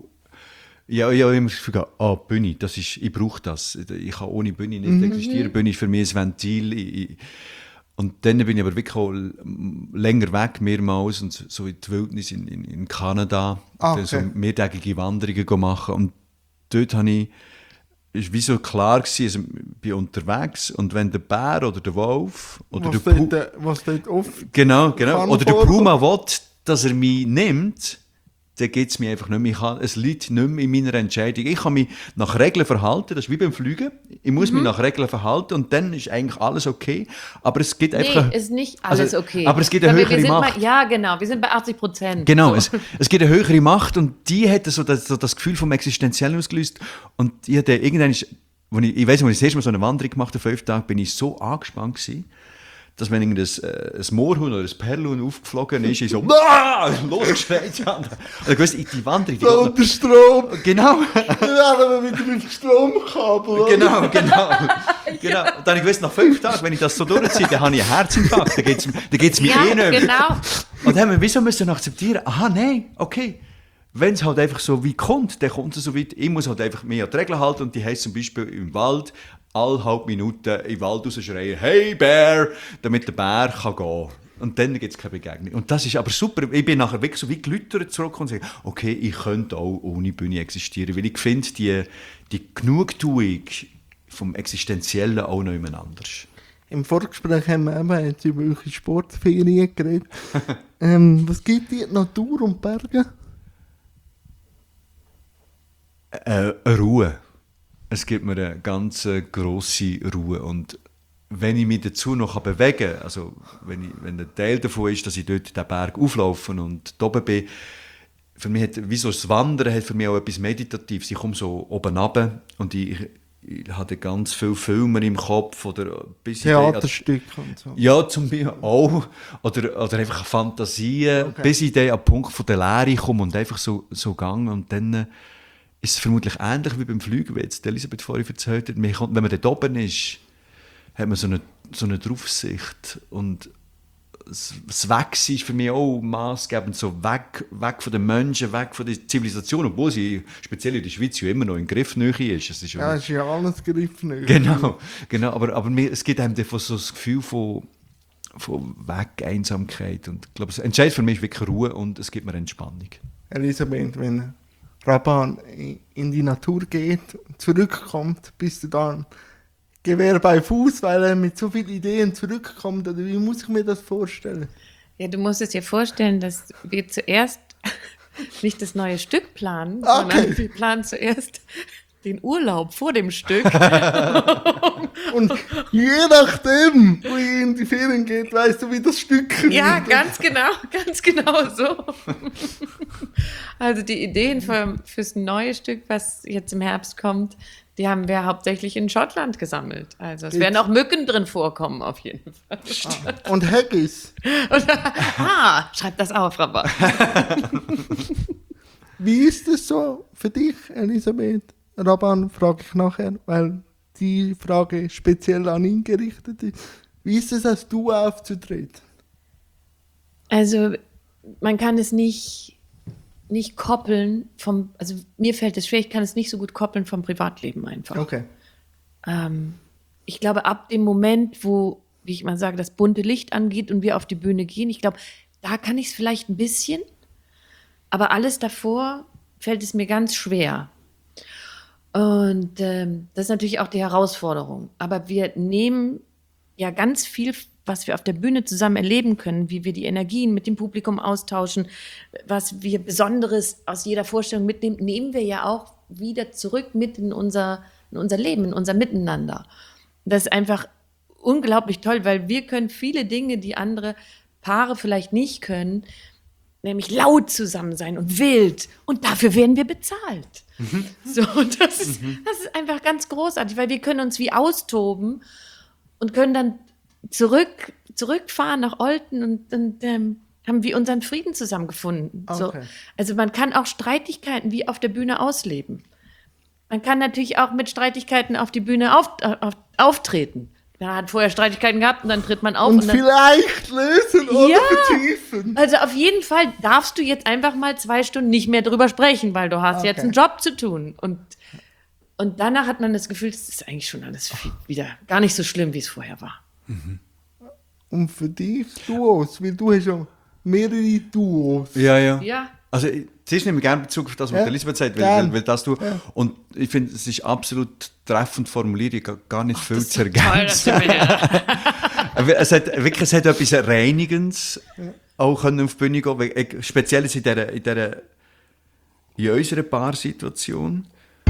ja, ich habe immer das Gefühl, ah, Bühne, das ist, ich brauche das. Ich kann ohne Bühne nicht mhm. existieren. Bühne ist für mich ein Ventil. Ich, ich, Und dann bin ich aber wirklich auch länger weg, mehrmals, und so in die Wildnis in, in, in Kanada, ah, okay. so mehrtägige Wanderungen machen. Und dort habe ich, ist wie so klar gewesen, also ich bin unterwegs, und wenn der Bär oder der Wolf oder was der Puma, dort, was dort oft genau, genau, oder der Puma will, dass er mich nimmt, dann geht es mir einfach nicht mehr. Ich kann, es liegt nicht mehr in meiner Entscheidung. Ich kann mich nach Regeln verhalten, das ist wie beim Fliegen. Ich muss mhm. mich nach Regeln verhalten und dann ist eigentlich alles okay. Aber es gibt einfach... Nee, ist nicht alles also, okay. Aber es gibt eine höhere wir Macht. Mal, ja, genau, wir sind bei achtzig Prozent. Genau, so. es, es gibt eine höhere Macht und die hat so das, so das Gefühl vom Existenziellen ausgelöst. Und ich hatte irgendwann, ich, ich weiss, als ich das erste Mal so eine Wanderung gemacht habe, fünf Tage, bin ich so angespannt gewesen, dass wenn ein, ein Moorhuhn oder ein Perlhuhn aufgeflogen ist, ich so losgeschreit habe. Und ich wusste, die Wanderung... So unter Strom. Genau. Dann wären wir wieder mit Stromkabel. Genau, genau. genau. Und dann habe ich gewusst, nach fünf Tagen, wenn ich das so durchziehe, dann habe ich einen Herzinfarkt, dann geht es dann geht's mir ja, eh nicht mehr. Genau. Und dann haben wir wieso müssen akzeptieren, aha, nein, okay. Wenn es halt einfach so weit kommt, dann kommt es so weit. Ich muss halt einfach mehr an die Regeln halten, und die heisst zum Beispiel im Wald, alle halbe Minuten im Wald rausschreien, hey Bär, damit der Bär kann gehen. Und dann gibt es keine Begegnung. Und das ist aber super. Ich bin nachher wirklich so wie geläutert zurück und sage, okay, ich könnte auch ohne Bühne existieren, weil ich finde, die, die Genugtuung vom Existenziellen auch noch jemand anders. Im Vorgespräch haben wir eben jetzt über eure Sportferien geredet. ähm, was gibt dir die Natur und Berge? Äh, eine Ruhe. Es gibt mir eine ganz äh, grosse Ruhe. Und wenn ich mich dazu noch bewegen kann, also wenn, ich, wenn ein Teil davon ist, dass ich dort den Berg auflaufe und oben bin, für mich hat, wie so das Wandern hat für mich auch etwas Meditatives. Ich komme so oben runter und ich, ich hatte ganz viele Filme im Kopf. Oder bis Theaterstücke und so. Ja, zum Beispiel auch. Oder, oder einfach Fantasien, okay. Bis ich dann am Punkt von der Leere komme und einfach so, so gehe. Und dann ist es vermutlich ähnlich wie beim Fliegen, wie jetzt Elisabeth vorhin erzählt hat. Wenn man dort oben ist, hat man so eine, so eine Draufsicht. Und das, das Wegsein ist für mich auch maßgebend, so weg, weg von den Menschen, weg von der Zivilisation, obwohl sie speziell in der Schweiz ja immer noch in Griffnähe ist. Es ist Ja, es ist ja alles Griffnähe. Genau, genau, aber, aber mir, es gibt einem davon so das Gefühl von, von Weg, Einsamkeit und ich glaube, das entscheidet für mich wirklich Ruhe und es gibt mir Entspannung. Elisabeth, wenn Raban in die Natur geht, zurückkommt, bist du dann Gewehr bei Fuß, weil er mit so vielen Ideen zurückkommt? Oder wie muss ich mir das vorstellen? Ja, du musst es dir vorstellen, dass wir zuerst nicht das neue Stück planen, Okay. sondern wir planen zuerst den Urlaub vor dem Stück. Und je nachdem, wo ihr in die Ferien geht, weißt du, wie das Stück Ja, wird. ganz genau, ganz genau so. Also die Ideen für, fürs neue Stück, was jetzt im Herbst kommt, die haben wir hauptsächlich in Schottland gesammelt. Also es werden auch Mücken drin vorkommen, auf jeden Fall. Und Haggis. Ah, schreib das auf, Rabat. Wie ist es so für dich, Elisabeth? Raban frage ich nachher, weil die Frage speziell an ihn gerichtet ist. Wie ist es, als du aufzutreten? Also man kann es nicht, nicht koppeln vom, also mir fällt es schwer, ich kann es nicht so gut koppeln vom Privatleben einfach. Okay. Ähm, ich glaube, ab dem Moment, wo, wie ich mal sage, das bunte Licht angeht und wir auf die Bühne gehen, ich glaube, da kann ich es vielleicht ein bisschen, aber alles davor fällt es mir ganz schwer. Und ähm, das ist natürlich auch die Herausforderung. Aber wir nehmen ja ganz viel, was wir auf der Bühne zusammen erleben können, wie wir die Energien mit dem Publikum austauschen, was wir Besonderes aus jeder Vorstellung mitnehmen, nehmen wir ja auch wieder zurück mit in unser, in unser Leben, in unser Miteinander. Das ist einfach unglaublich toll, weil wir können viele Dinge, die andere Paare vielleicht nicht können, nämlich laut zusammen sein und wild. Und dafür werden wir bezahlt. Mhm. So, und das ist, das ist einfach ganz großartig, weil wir können uns wie austoben und können dann zurück, zurückfahren nach Olten und dann ähm, haben wir unseren Frieden zusammengefunden. Okay. So. Also man kann auch Streitigkeiten wie auf der Bühne ausleben. Man kann natürlich auch mit Streitigkeiten auf die Bühne auf, auf, auftreten. Man hat vorher Streitigkeiten gehabt und dann tritt man auf. Und, und dann, vielleicht lösen oder Ja. vertiefen. also auf jeden Fall darfst du jetzt einfach mal zwei Stunden nicht mehr drüber sprechen, weil du hast Okay. jetzt einen Job zu tun. Und, und danach hat man das Gefühl, das ist eigentlich schon alles viel, wieder gar nicht so schlimm, wie es vorher war. Und für dich Duos, weil du hast ja mehrere Duos. Ja, ja. Ja. Also, ich- zuerst nehme ich gerne Bezug auf das, was Ja, Elisabeth sagt, weil, gern. weil, weil das du. Ja. Und ich finde, es ist absolut treffend formuliert, ich habe gar nicht viel zu Toll, dass ergänzen. du mir- Aber es hat wirklich es hat etwas Reinigendes auch können auf die Bühne gehen, weil, ich- speziell in dieser, in dieser in unserer Paarsituation.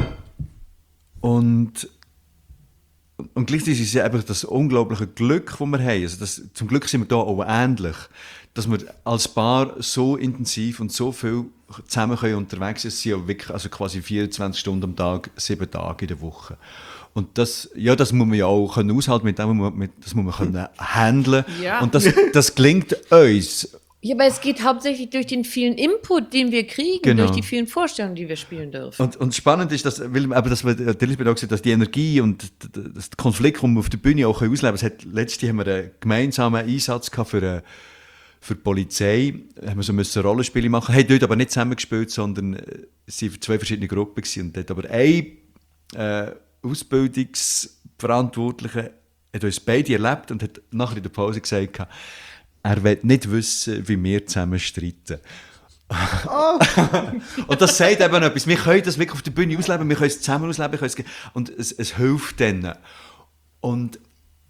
Und, und gleichzeitig ist es einfach das unglaubliche Glück, das wir haben. Also das, zum Glück sind wir da auch ähnlich, dass wir als Paar so intensiv und so viel zusammen können unterwegs sind. Es sind ja wirklich also quasi vierundzwanzig Stunden am Tag, sieben Tage in der Woche. Und das, ja, das muss man ja auch können aushalten, mit dem muss man, mit, das muss man können handeln. Ja. Und das, das gelingt uns. Ja, aber es geht hauptsächlich durch den vielen Input, den wir kriegen, Genau. durch die vielen Vorstellungen, die wir spielen dürfen. Und, und spannend ist, dass, weil, aber das, was Elisabeth auch gesagt hat, dass die Energie und d- d- das Konflikt, den wir auf der Bühne auch ausleben können. Es hat, letztes Jahr haben wir einen gemeinsamen Einsatz gehabt für, eine, für die Polizei. Haben wir so müssen Rollenspiele machen. Haben dort aber nicht zusammengespielt, sondern äh, es waren zwei verschiedene Gruppen gewesen. Und dort aber ein äh, Ausbildungsverantwortlicher hat uns beide erlebt und hat nachher in der Pause gesagt, er will nicht wissen, wie wir zusammen streiten. Und das sagt eben etwas. Wir können das wirklich auf der Bühne ausleben, wir können es zusammen ausleben, wir können es, und es, es hilft denen. Und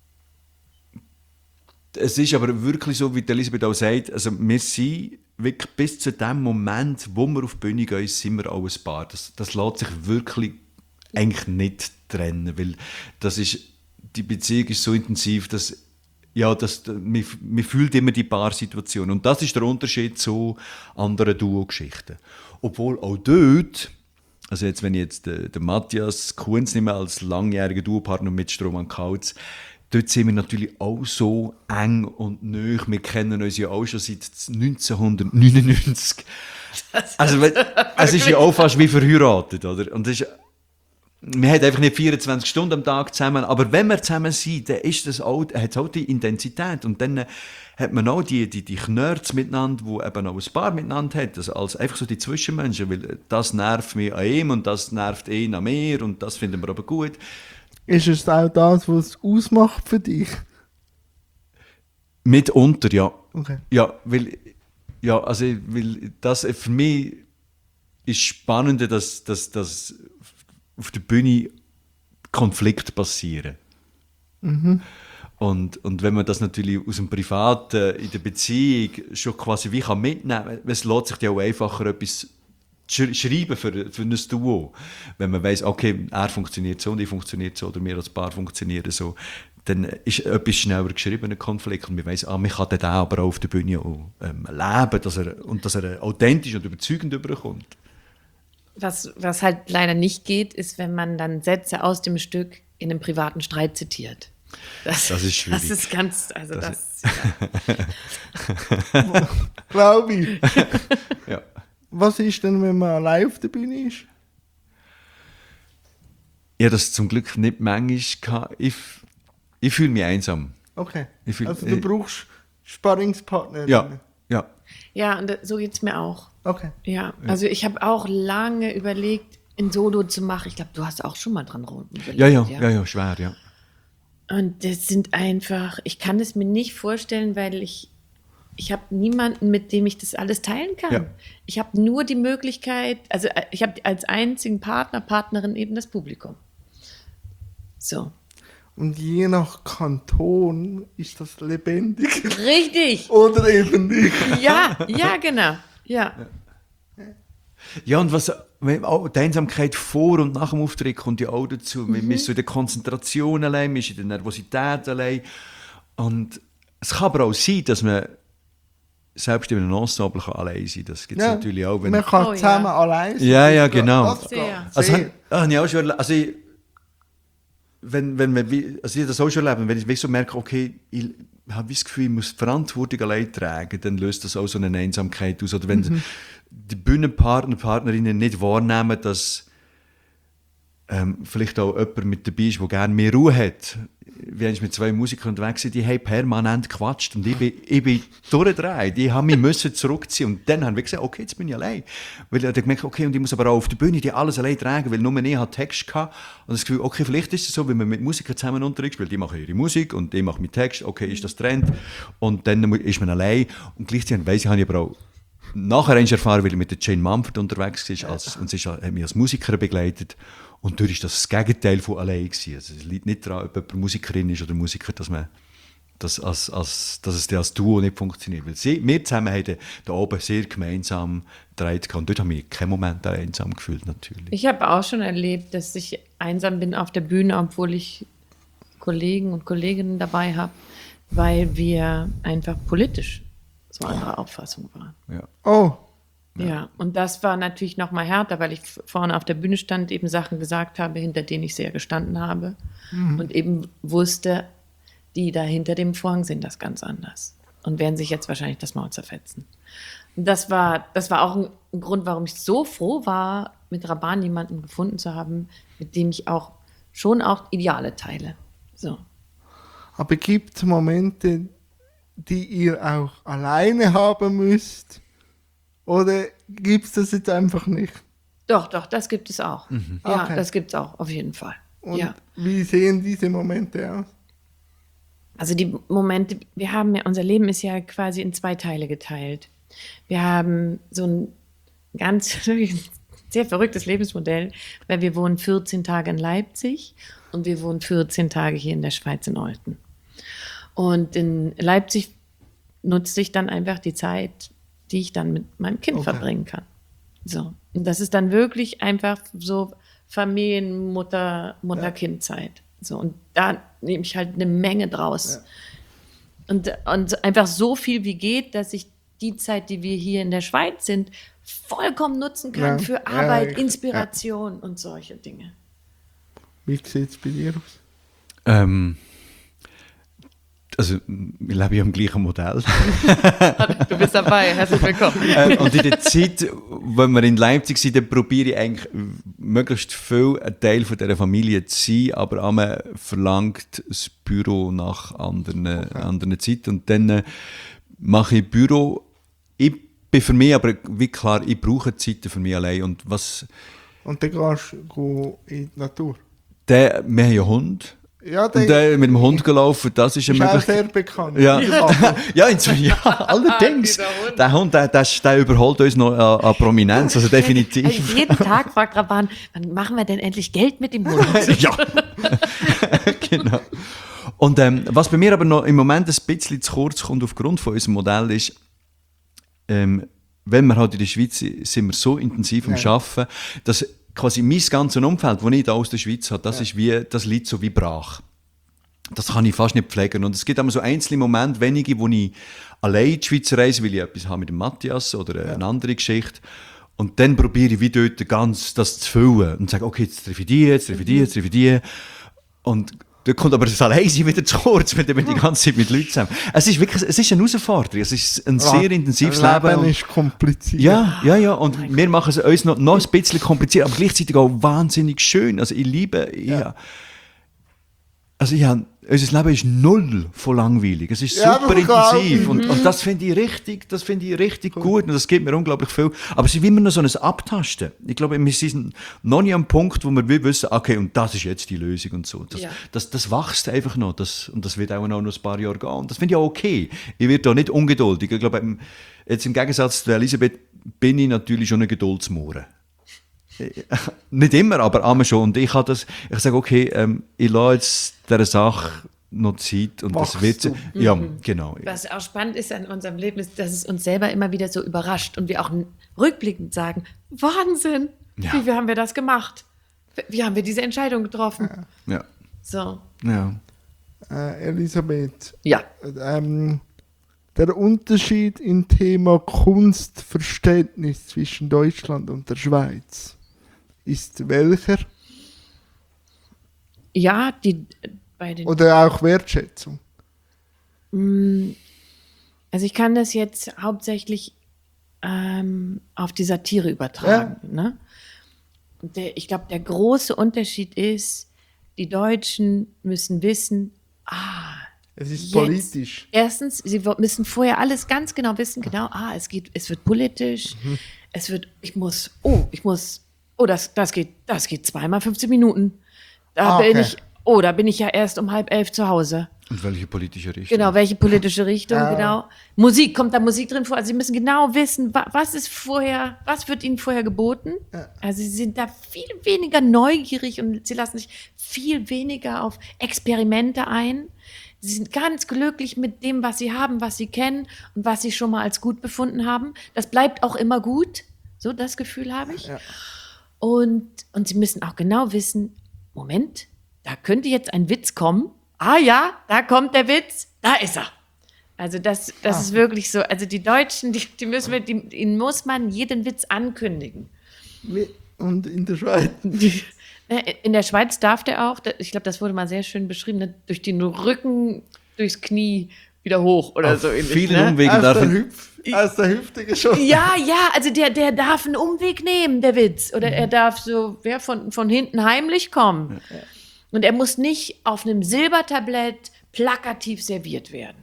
es ist aber wirklich so, wie Elisabeth auch sagt, also wir sind wirklich bis zu dem Moment, wo wir auf die Bühne gehen, sind wir auch ein Paar. Das, das lässt sich wirklich eigentlich nicht trennen, weil das ist, die Beziehung ist so intensiv, dass ja, das, man, man fühlt immer die Paarsituation. Und das ist der Unterschied zu anderen Duo-Geschichten. Obwohl auch dort, also jetzt, wenn ich jetzt den, den Matthias Kunz nehme als langjähriger Duopartner mit Strohmann Kautz, dort sind wir natürlich auch so eng und nahe. Wir kennen uns ja auch schon seit neunzehnhundertneunundneunzig. Also, es ist ja auch fast wie verheiratet, oder? Und das ist, wir haben einfach nicht vierundzwanzig Stunden am Tag zusammen, aber wenn wir zusammen sind, dann ist das auch, hat es auch die Intensität und dann hat man auch die, die, die Knörts miteinander, die eben auch ein Paar miteinander hat, also als einfach so die Zwischenmenschen, weil das nervt mich an ihm und das nervt ihn an mir und das finden wir aber gut. Ist es auch das, was es ausmacht für dich? Mitunter, ja. Okay. Ja, weil, ja, also, weil das für mich ist spannend, dass, dass, dass auf der Bühne Konflikte passieren. Mhm. Und, und wenn man das natürlich aus dem Privaten in der Beziehung schon quasi wie kann mitnehmen kann, es lässt sich ja auch einfacher etwas sch- schreiben für, für ein Duo. Wenn man weiss, okay, er funktioniert so und ich funktioniert so oder wir als Paar funktionieren so, dann ist etwas schneller geschrieben, ein Konflikt. Und man weiss, ah, man kann den aber auch auf der Bühne auch, ähm, leben dass er, und dass er authentisch und überzeugend überkommt. Was, was halt leider nicht geht, ist, wenn man dann Sätze aus dem Stück in einem privaten Streit zitiert. Das, Das ist schwierig. Das ist ganz, also das, Das ja. Glaube ich. Ja. Was ist denn, wenn man allein auf der Bühne ist? Ja, das zum Glück nicht manchmal gehabt. Ich, ich fühle mich einsam. Okay. Ich fühl- also du ich- brauchst Sparringspartner. Ja, ja. Ja, und so geht es mir auch. Okay. Ja, also ich habe auch lange überlegt, ein Solo zu machen. Ich glaube, du hast auch schon mal dran überlegt. Ja, ja, ja, ja, schwer, ja. Und das sind einfach, ich kann es mir nicht vorstellen, weil ich, ich habe niemanden, mit dem ich das alles teilen kann. Ja. Ich habe nur die Möglichkeit, also äh, ich habe als einzigen Partner, Partnerin eben das Publikum. So. Und je nach Kanton ist das lebendig Richtig. oder eben nicht. Ja, ja, genau. Ja. Ja, und was, wenn- auch die Einsamkeit vor und nach dem Auftritt kommt ja auch dazu. Man Mhm. ist so in der Konzentration allein, man ist in der Nervosität allein. Und es kann aber auch sein, dass man selbst in einem Ensemble kann allein sein kann. Das gibt es Ja, natürlich auch. Wenn man kann Oh, ja. zusammen allein sein. Ja, ja, genau. Das Sehr. geht. Also, Sehr. habe hab ich auch schon erlebt. Also, ich, wenn, wenn, wenn, wie- also ich das auch schon erlebt, wenn ich wirklich so merke, okay, ich habe das Gefühl, ich muss die Verantwortung allein tragen, dann löst das auch so eine Einsamkeit aus. Oder wenn Mhm. die Bühnenpartner, Partnerinnen nicht wahrnehmen, dass ähm, vielleicht auch jemand mit dabei ist, der gerne mehr Ruhe hat. Wenn ich mit zwei Musikern unterwegs war, die haben permanent gequatscht und ich bin, ich bin durchgedreht. Ich habe mich müssen zurückziehen und dann haben wir gesagt, okay, jetzt bin ich allein. Weil ich habe gemerkt, okay, und ich muss aber auch auf der Bühne die alles allein tragen, weil nur ich hatte Text gehabt und das Gefühl, okay, vielleicht ist es so, wenn man mit Musikern zusammen Unterricht spielt, die machen ihre Musik und ich mache meinen Text, okay, ist das Trend und dann ist man allein und gleichzeitig weiss ich, habe ich aber auch nachher erfahren, weil ich mit der Jane Mumford unterwegs war als, und sie hat mich als Musikerin begleitet. Und dort war das das Gegenteil von allein gewesen. Also es liegt nicht daran, ob jemand Musikerin ist oder Musiker, dass, man, dass, als, als, dass es dann als Duo nicht funktioniert. Weil sie, wir zusammen haben da oben sehr gemeinsam gedreht. Und dort habe ich mich keinen Moment einsam gefühlt, natürlich. Ich habe auch schon erlebt, dass ich einsam bin auf der Bühne, obwohl ich Kollegen und Kolleginnen dabei habe, weil wir einfach politisch so anderer Auffassung waren. Ja. Oh, Ja, und das war natürlich noch mal härter, weil ich f- vorne auf der Bühne stand, eben Sachen gesagt habe, hinter denen ich sehr gestanden habe und eben wusste, die da hinter dem Vorhang sind das ganz anders und werden sich jetzt wahrscheinlich das Maul zerfetzen. Und das war, das war auch ein, ein Grund, warum ich so froh war, mit Raban jemanden gefunden zu haben, mit dem ich auch schon auch Ideale teile. So. aber gibt es Momente, die ihr auch alleine haben müsst? Oder gibt es das jetzt einfach nicht? Doch, doch, das gibt es auch. Ja, Okay. das gibt es auch, auf jeden Fall. Und Ja. wie sehen diese Momente aus? Also die Momente, wir haben ja, unser Leben ist ja quasi in zwei Teile geteilt. Wir haben so ein ganz sehr verrücktes Lebensmodell, weil wir wohnen vierzehn Tage in Leipzig und wir wohnen vierzehn Tage hier in der Schweiz in Olten. Und in Leipzig nutze ich dann einfach die Zeit, die ich dann mit meinem Kind Okay. verbringen kann. So. Und das ist dann wirklich einfach so Familienmutter, Mutter-Kind-Zeit. So. Und da nehme ich halt eine Menge draus. Und, und einfach so viel wie geht, dass ich die Zeit, die wir hier in der Schweiz sind, vollkommen nutzen kann Ja. für Ja, Arbeit, ich- Inspiration und solche Dinge. Wie sieht es bei dir aus? Ähm, Also, wir leben ja im gleichen Modell. Du bist dabei, herzlich willkommen. äh, und in der Zeit, wenn wir in Leipzig sind, dann probiere ich eigentlich möglichst viel ein Teil von dieser Familie zu sein, aber einmal verlangt das Büro nach anderen, okay. anderen Zeiten. Und dann äh, mache ich Büro. Ich bin für mich aber wie klar, ich brauche Zeiten für mich allein. Und, was, und dann gehst du in die Natur? Der, wir haben ja einen Hund. Ja, der, und der mit dem Hund gelaufen, das ist, ist eine auch Möglichkeit. sehr bekannt. Ja, ja, inzwischen, ja, allerdings. Der Hund, der, der, der überholt uns noch an, an Prominenz, also definitiv. Also jeden Tag fragt Raban, wann machen wir denn endlich Geld mit dem Hund? Ja, genau. Und ähm, was bei mir aber noch im Moment ein bisschen zu kurz kommt aufgrund von unserem Modell ist, ähm, wenn wir halt in der Schweiz sind wir so intensiv am ja. Arbeiten, dass quasi mein ganzes Umfeld, das ich da aus der Schweiz habe, das, ja. ist wie, das liegt so wie brach. Das kann ich fast nicht pflegen. Und es gibt immer so einzelne Momente, wenige, wo ich allein in die Schweiz reise, weil ich etwas habe mit dem Matthias oder eine ja. andere Geschichte. Und dann probiere ich wie dort ganz das zu füllen und sage, okay, jetzt treffe ich die, jetzt treffe ich die, jetzt treffe ich die. Und da kommt aber das Alleinsein wieder zu kurz, wenn wir die ganze Zeit mit Leuten zusammen. Es ist wirklich, es ist eine Herausforderung, es ist ein sehr ja, intensives Leben. Leben ist kompliziert. Ja, ja, ja, und oh wir machen es uns noch, noch ein bisschen kompliziert, aber gleichzeitig auch wahnsinnig schön. Also ich liebe, ja. Ja, also ich habe, unser Leben ist null von langweilig. Es ist super ja, intensiv und, und das finde ich richtig, das finde ich richtig cool. Gut und das gibt mir unglaublich viel. Aber es ist wie immer noch so ein Abtasten. Ich glaube, wir sind noch nicht am Punkt, wo wir wissen, okay, und das ist jetzt die Lösung und so. Das, ja. das, das wächst einfach noch das, und das wird auch noch ein paar Jahre gehen. Und das finde ich auch okay. Ich werde da nicht ungeduldig. Ich glaube, jetzt im Gegensatz zu Elisabeth bin ich natürlich schon ein Geduldsmohren. Nicht immer, aber einmal schon. Und ich habe das, ich sage, okay, ähm, ich lasse jetzt dieser Sache noch Zeit und Wachst das wird so. Ja, mhm. genau. Was auch spannend ist an unserem Leben, ist, dass es uns selber immer wieder so überrascht und wir auch rückblickend sagen, Wahnsinn, ja. wie, wie haben wir das gemacht? Wie haben wir diese Entscheidung getroffen? Ja. So. Ja. Äh, Elisabeth. Ja. Ähm, der Unterschied im Thema Kunstverständnis zwischen Deutschland und der Schweiz ist welcher? Ja, die bei den. Oder auch Wertschätzung? Also ich kann das jetzt hauptsächlich ähm, auf die Satire übertragen. Ja. Ne? Der, ich glaube, der große Unterschied ist, die Deutschen müssen wissen, ah, es ist jetzt, politisch. Erstens, sie müssen vorher alles ganz genau wissen, genau, ah, es geht, es wird politisch, mhm. es wird, ich muss, oh, ich muss, oh, das, das geht, das geht zweimal fünfzehn Minuten. Da ah, bin okay. ich, oh, da bin ich ja erst um halb elf zu Hause. Und welche politische Richtung? Genau, welche politische Richtung, ah. genau. Musik, kommt da Musik drin vor? Also Sie müssen genau wissen, was ist vorher, was wird Ihnen vorher geboten? Ja. Also Sie sind da viel weniger neugierig und Sie lassen sich viel weniger auf Experimente ein. Sie sind ganz glücklich mit dem, was Sie haben, was Sie kennen und was Sie schon mal als gut befunden haben. Das bleibt auch immer gut. So, das Gefühl habe ich. Ja. Und, und Sie müssen auch genau wissen, Moment, da könnte jetzt ein Witz kommen. Ah ja, da kommt der Witz, da ist er. Also das, das ah. ist wirklich so. Also die Deutschen, die, die müssen wir, die, ihnen muss man jeden Witz ankündigen. Und in der Schweiz? In der Schweiz darf der auch, ich glaube, das wurde mal sehr schön beschrieben, durch den Rücken, durchs Knie wieder hoch oder Auf so ähnlich. Vielen ne? Umwegen aus darf der Hüpf, aus der Hüfte geschossen. Ja, ja, also der, der darf einen Umweg nehmen, der Witz. Oder mhm. er darf so wer von, von hinten heimlich kommen. Ja. Und er muss nicht auf einem Silbertablett plakativ serviert werden.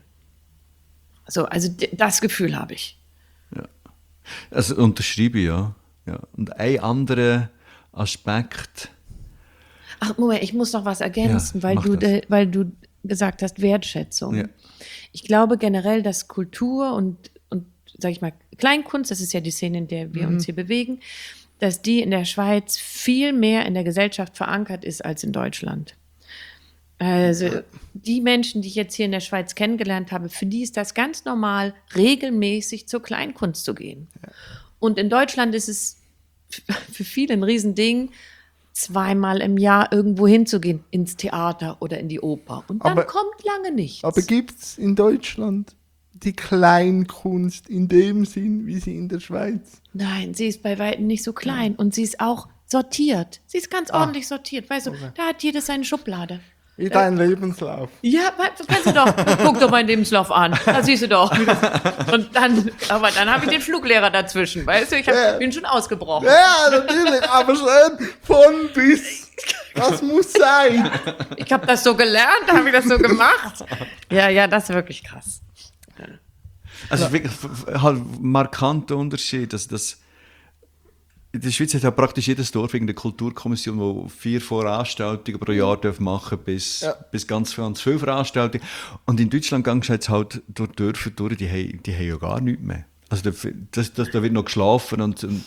So, also d- das Gefühl habe ich. Ja. Also unterschreibe ich, ja. ja. Und ein anderer Aspekt. Ach, Moment, ich muss noch was ergänzen, Ja, weil, du, das. weil du gesagt hast, Wertschätzung. Ja. Ich glaube generell, dass Kultur und, und sag ich mal, Kleinkunst, das ist ja die Szene, in der wir Mhm. uns hier bewegen, dass die in der Schweiz viel mehr in der Gesellschaft verankert ist als in Deutschland. Also die Menschen, die ich jetzt hier in der Schweiz kennengelernt habe, für die ist das ganz normal, regelmäßig zur Kleinkunst zu gehen. Ja. Und in Deutschland ist es für viele ein Riesending, zweimal im Jahr irgendwo hinzugehen, ins Theater oder in die Oper. Und dann aber, kommt lange nichts. Aber gibt es in Deutschland die Kleinkunst in dem Sinn, wie sie in der Schweiz? Nein, sie ist bei weitem nicht so klein. Ja. Und sie ist auch sortiert. Sie ist ganz ah. ordentlich sortiert. Weißt du, okay. da hat jedes seine Schublade. In deinem Lebenslauf. Ja, das kannst du doch. Guck doch meinen Lebenslauf an. Da siehst du doch. Und dann, aber dann habe ich den Fluglehrer dazwischen, weißt du? Ich hab, Ja. bin schon ausgebrochen. Ja, natürlich, aber schön von bis. Das muss sein. Ich habe das so gelernt, da habe ich das so gemacht. Ja, ja, das ist wirklich krass. Also wirklich f- f- halt markanter Unterschied, dass das in der Schweiz hat ja praktisch jedes Dorf eine Kulturkommission, die vier Veranstaltungen pro Jahr darf machen bis, Ja. bis ganz, ganz viele Veranstaltungen. Und in Deutschland gehst du jetzt halt durch Dörfer durch, die haben, die haben ja gar nichts mehr. Also da, das, das, da wird noch geschlafen und, und,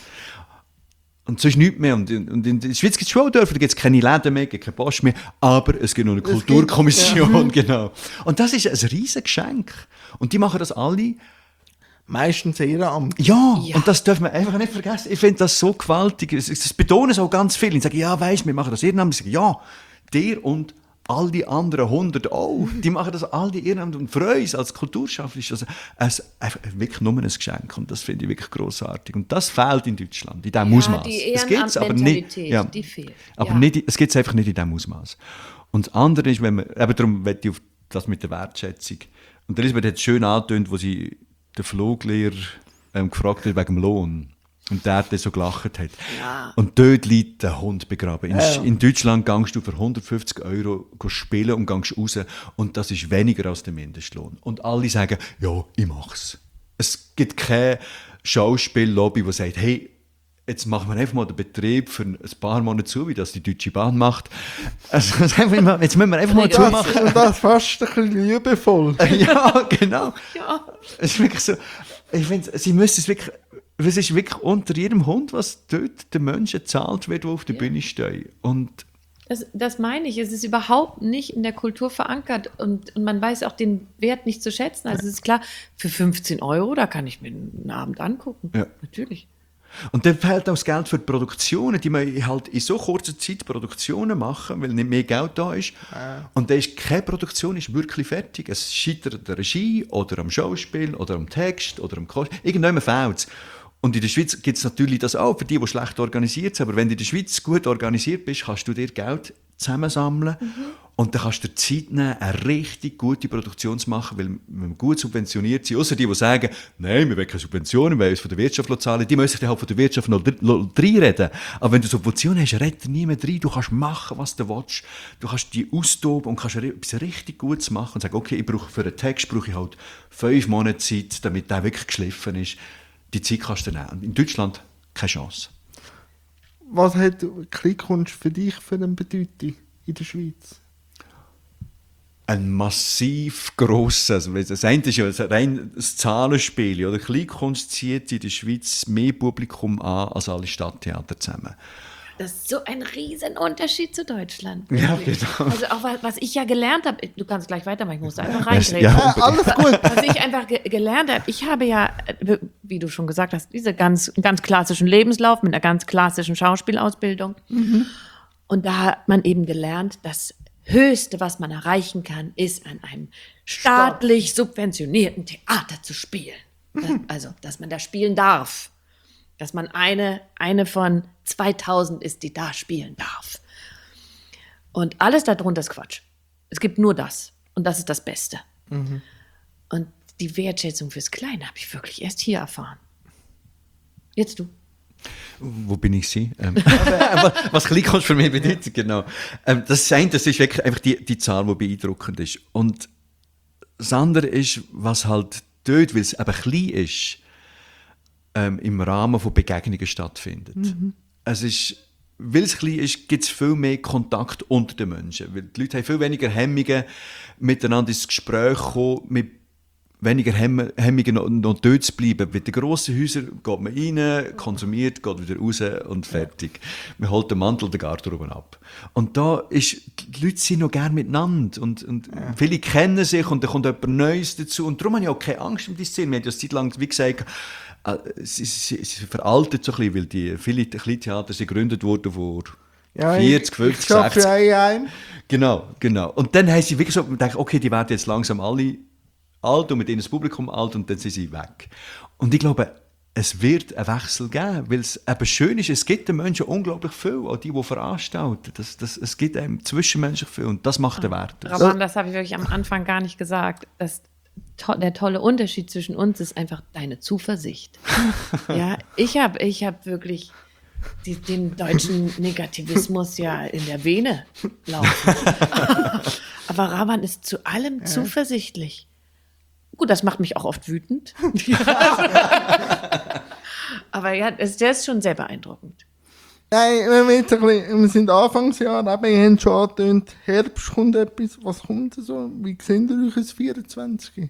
und sonst nichts mehr. Und in, und in der Schweiz gibt es schon auch Dörfer, da gibt es keine Läden mehr, gibt keine Post mehr, aber es gibt noch eine gibt- Kulturkommission, genau. Und das ist ein riesiges Geschenk. Und die machen das alle. Meistens Ehrenamt. Ja, Ja. und das dürfen wir einfach nicht vergessen. Ich finde das so gewaltig. Das, das betonen so ganz viele. Ich sage, ja, weisst, wir machen das Ehrenamt. Ich sage, ja, der und all die anderen hundert auch. Die machen das all die Ehrenamt. Und für uns als Kulturschaffende ist das ein, einfach wirklich nur ein Geschenk. Und das finde ich wirklich grossartig. Und das fehlt in Deutschland, in diesem Ausmaß. die Es gibt's, aber nicht, Ehrenamtmentalität, ja, die fehlt. aber Ja. nicht, es gibt es einfach nicht in diesem Ausmaß. Und das andere ist, wenn man, eben darum möchte ich auf das mit der Wertschätzung. Und Elisabeth hat es schön angetönt, wo sie den Fluglehrer ähm, gefragt hat wegen dem Lohn. Und der dann so gelacht hat. Ja. Und dort liegt der Hund begraben. In, Ja. in Deutschland gehst du für hundertfünfzig Euro spielen und gehst raus. Und das ist weniger als der Mindestlohn. Und alle sagen, ja, ich mach's. Es gibt kein Schauspiellobby, das sagt, hey, jetzt machen wir einfach mal den Betrieb für ein paar Monate zu, wie das die Deutsche Bahn macht. Also, jetzt müssen wir einfach mal Das- zumachen. Das, und das fast ein bisschen liebevoll. Ja, genau. Ja. Es ist wirklich so, ich finde, sie müssen es wirklich, es ist wirklich unter jedem Hund, was dort den Menschen zahlt wird, die auf der Bühne stehen. Und Das, das meine ich. Es ist überhaupt nicht in der Kultur verankert und, und man weiß auch den Wert nicht zu schätzen. Also es ist klar, für fünfzehn Euro, da kann ich mir einen Abend angucken. Ja. Natürlich. Und dann fehlt auch das Geld für die Produktionen, die man halt in so kurzer Zeit Produktionen machen, weil nicht mehr Geld da ist. Und dann ist keine Produktion ist wirklich fertig. Es scheitert an der Regie oder am Schauspiel oder am Text oder am Kost. Irgendjemand fehlt es. Und in der Schweiz gibt es natürlich das auch für die, die schlecht organisiert sind. Aber wenn du in der Schweiz gut organisiert bist, kannst du dir Geld zusammensammeln. Mhm. Und dann kannst du dir Zeit nehmen, eine richtig gute Produktion zu machen, weil wir gut subventioniert sind. Außer die, die sagen, nein, wir wollen keine Subventionen, wir wollen uns von der Wirtschaft zahlen. Die müssen sich dann halt von der Wirtschaft noch reinreden. Aber wenn du Subventionen hast, redet niemand rein. Du kannst machen, was du willst. Du kannst die austoben und kannst etwas richtig Gutes machen und sagen, okay, ich brauche für einen Text brauche ich halt fünf Monate Zeit, damit der wirklich geschliffen ist. Die Zeit kannst du nehmen. In Deutschland keine Chance. Was hat Kleinkunst für dich für eine Bedeutung in der Schweiz? Ein massiv grosses, also das eine ist ja rein das Zahlenspiel. Oder? Kleinkunst zieht in der Schweiz mehr Publikum an als alle Stadttheater zusammen. Das ist so ein riesen Unterschied zu Deutschland. Ja, Wirklich. genau. Also auch was, was ich ja gelernt habe, du kannst gleich weitermachen, ich muss da einfach Ja, reingreifen. ja. Äh, alles gut. Was ich einfach ge gelernt habe, ich habe ja, äh, wie du schon gesagt hast, diesen ganz, ganz klassischen Lebenslauf mit einer ganz klassischen Schauspielausbildung. Mhm. Und da hat man eben gelernt, das Höchste, was man erreichen kann, ist an einem staatlich subventionierten Theater zu spielen. Das, also, dass man da spielen darf. Dass man eine, eine von zweitausend ist, die da spielen darf. Und alles darunter ist Quatsch. Es gibt nur das. Und das ist das Beste. Mhm. Und die Wertschätzung fürs Kleine habe ich wirklich erst hier erfahren. Jetzt du. Wo bin ich sie? Ähm, aber was Kleinkunst für mich bedeutet, genau. Ähm, das eine, das ist wirklich einfach die, die Zahl, die beeindruckend ist. Und das andere ist, was halt dort, weil es eben klein ist, ähm, im Rahmen von Begegnungen stattfindet. Mhm. Es ist, weil es klein ist, gibt es viel mehr Kontakt unter den Menschen. Weil die Leute haben viel weniger Hemmungen, miteinander ins Gespräch zu kommen, mit weniger Hemm- Hemmungen noch, noch dort zu bleiben. Bei den grossen Häusern geht man rein, konsumiert, geht wieder raus und fertig. Man holt den Mantel der Garderobe ab. Und da ist, die Leute sind noch gerne miteinander und, und ja. Viele kennen sich und dann kommt jemand Neues dazu. Und darum habe ich auch keine Angst um die Szene. Wir haben ja Zeit lang, wie gesagt, äh, sie, sie, sie veraltet so ein bisschen, weil die, viele Kleintheater sind gegründet worden vor Ja, vierzig, ich, fünfzig, ich schaffe sechzig. ein. Genau, genau. Und dann haben sie wirklich so gedacht, okay, die werden jetzt langsam alle alt und mit ihnen das Publikum alt und dann sind sie weg. Und ich glaube, es wird einen Wechsel geben, weil es eben schön ist, es gibt den Menschen unglaublich viel, auch die, die veranstalten. Das, das, es gibt einem zwischenmenschlich viel und das macht den Wert. Raban, das habe ich wirklich am Anfang gar nicht gesagt. Das, to- der tolle Unterschied zwischen uns ist einfach deine Zuversicht. Ja, ich habe ich hab wirklich die, den deutschen Negativismus ja in der Vene laufen. Aber Raban ist zu allem ja. zuversichtlich. Gut, das macht mich auch oft wütend. Aber ja, das, der ist schon sehr beeindruckend. Nein, wenn wir, jetzt ein bisschen, wir sind Anfangsjahr, eben, ihr habt schon angetönt, Herbst kommt etwas. Was kommt da so? Wie seht ihr euch als vierundzwanzig?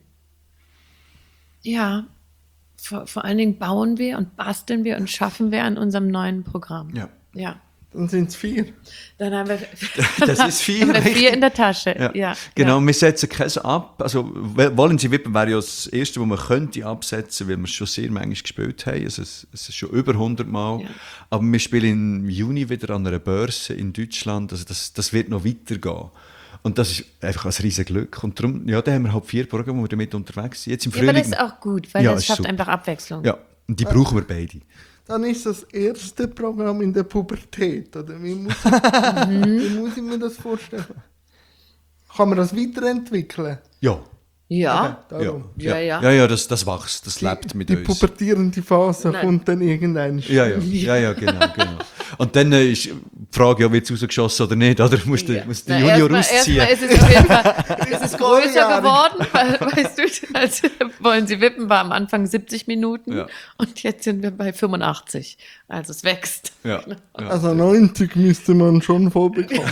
Ja, vor, vor allen Dingen bauen wir und basteln wir und schaffen wir an unserem neuen Programm. Ja. Ja. Dann sind es vier. Dann haben wir, das ist vier, haben wir vier in der Tasche. Ja. Ja. Genau, ja. wir setzen keins ab. Also, wollen Sie wippen, wäre ja das Erste, was man könnte absetzen, weil wir es schon sehr manchmal gespielt haben. Also, es, es ist schon über hundert Mal. Ja. Aber wir spielen im Juni wieder an einer Börse in Deutschland. Also, das, das wird noch weitergehen. Und das ist einfach ein riesen Glück. Und darum, ja, da haben wir halt vier Programme, wo wir damit unterwegs sind. Jetzt im ja, Frühling. aber das ist auch gut, weil ja, das schafft super. einfach Abwechslung. Ja, und die brauchen wir beide. Dann ist das erste Programm in der Pubertät, oder? Wie muss ich, wie muss ich mir das vorstellen? Kann man das weiterentwickeln? Ja. Ja. Okay, Ja, Ja, ja, ja. ja, ja, das, das wächst, das lebt mit die uns. Die pubertierende Phase Nein. kommt dann irgendwann. Ja, ja, ja, ja, genau, genau. Und dann äh, ist die Frage, ja, wird es rausgeschossen oder nicht, oder? Musst du Ja. musst den Junior erstmal, rausziehen? Erstmal ist es auf jeden Fall ist es größer Volljährig. geworden, weil, weißt du, als wollen Sie wippen, war am Anfang siebzig Minuten Ja. und jetzt sind wir bei fünfundachtzig. Also es wächst. Ja, ja. Also neunzig müsste man schon voll bekommen.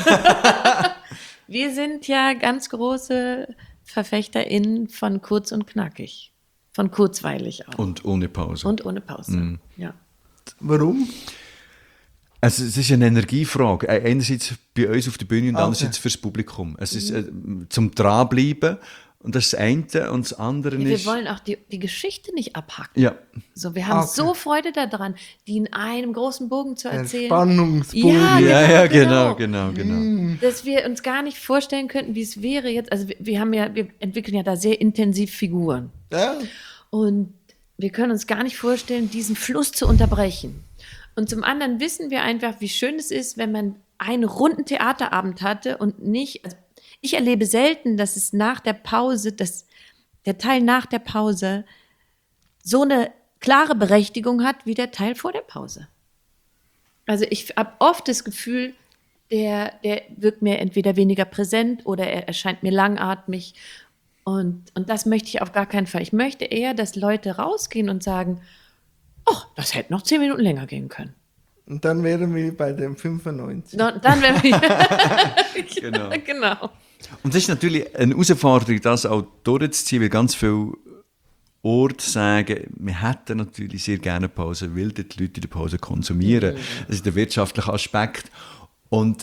Wir sind ja ganz große VerfechterInnen von kurz und knackig. Von kurzweilig auch. Und ohne Pause. Und ohne Pause. Mhm. Ja. Warum? Also, es ist eine Energiefrage. Äh, Einerseits bei uns auf der Bühne und Okay. andererseits fürs Publikum. Es ist äh, zum Dranbleiben. Und das ist das eine. Und das andere Wir ist... wollen auch die, die Geschichte nicht abhacken. Ja. So, wir haben Okay. so Freude daran, die in einem großen Bogen zu Der erzählen. Spannungsbogen. Ja, Ja, ja, genau, genau, genau, Mm. genau. Dass wir uns gar nicht vorstellen könnten, wie es wäre jetzt. Also wir, wir haben ja, wir entwickeln ja da sehr intensiv Figuren. Ja. Und wir können uns gar nicht vorstellen, diesen Fluss zu unterbrechen. Und zum anderen wissen wir einfach, wie schön es ist, wenn man einen runden Theaterabend hatte und nicht, also ich erlebe selten, dass es nach der Pause, dass der Teil nach der Pause so eine klare Berechtigung hat, wie der Teil vor der Pause. Also ich habe oft das Gefühl, der, der wirkt mir entweder weniger präsent oder er erscheint mir langatmig. Und, und das möchte ich auf gar keinen Fall. Ich möchte eher, dass Leute rausgehen und sagen, oh, das hätte noch zehn Minuten länger gehen können. Und dann wären wir bei dem fünfundneunzig. Dann, dann wären wir Genau. genau. Und es ist natürlich eine Herausforderung, das auch durchzuziehen, weil ganz viele Orte sagen, wir hätten natürlich sehr gerne Pause, weil die Leute in der Pause konsumieren. Das ist der wirtschaftliche Aspekt. Und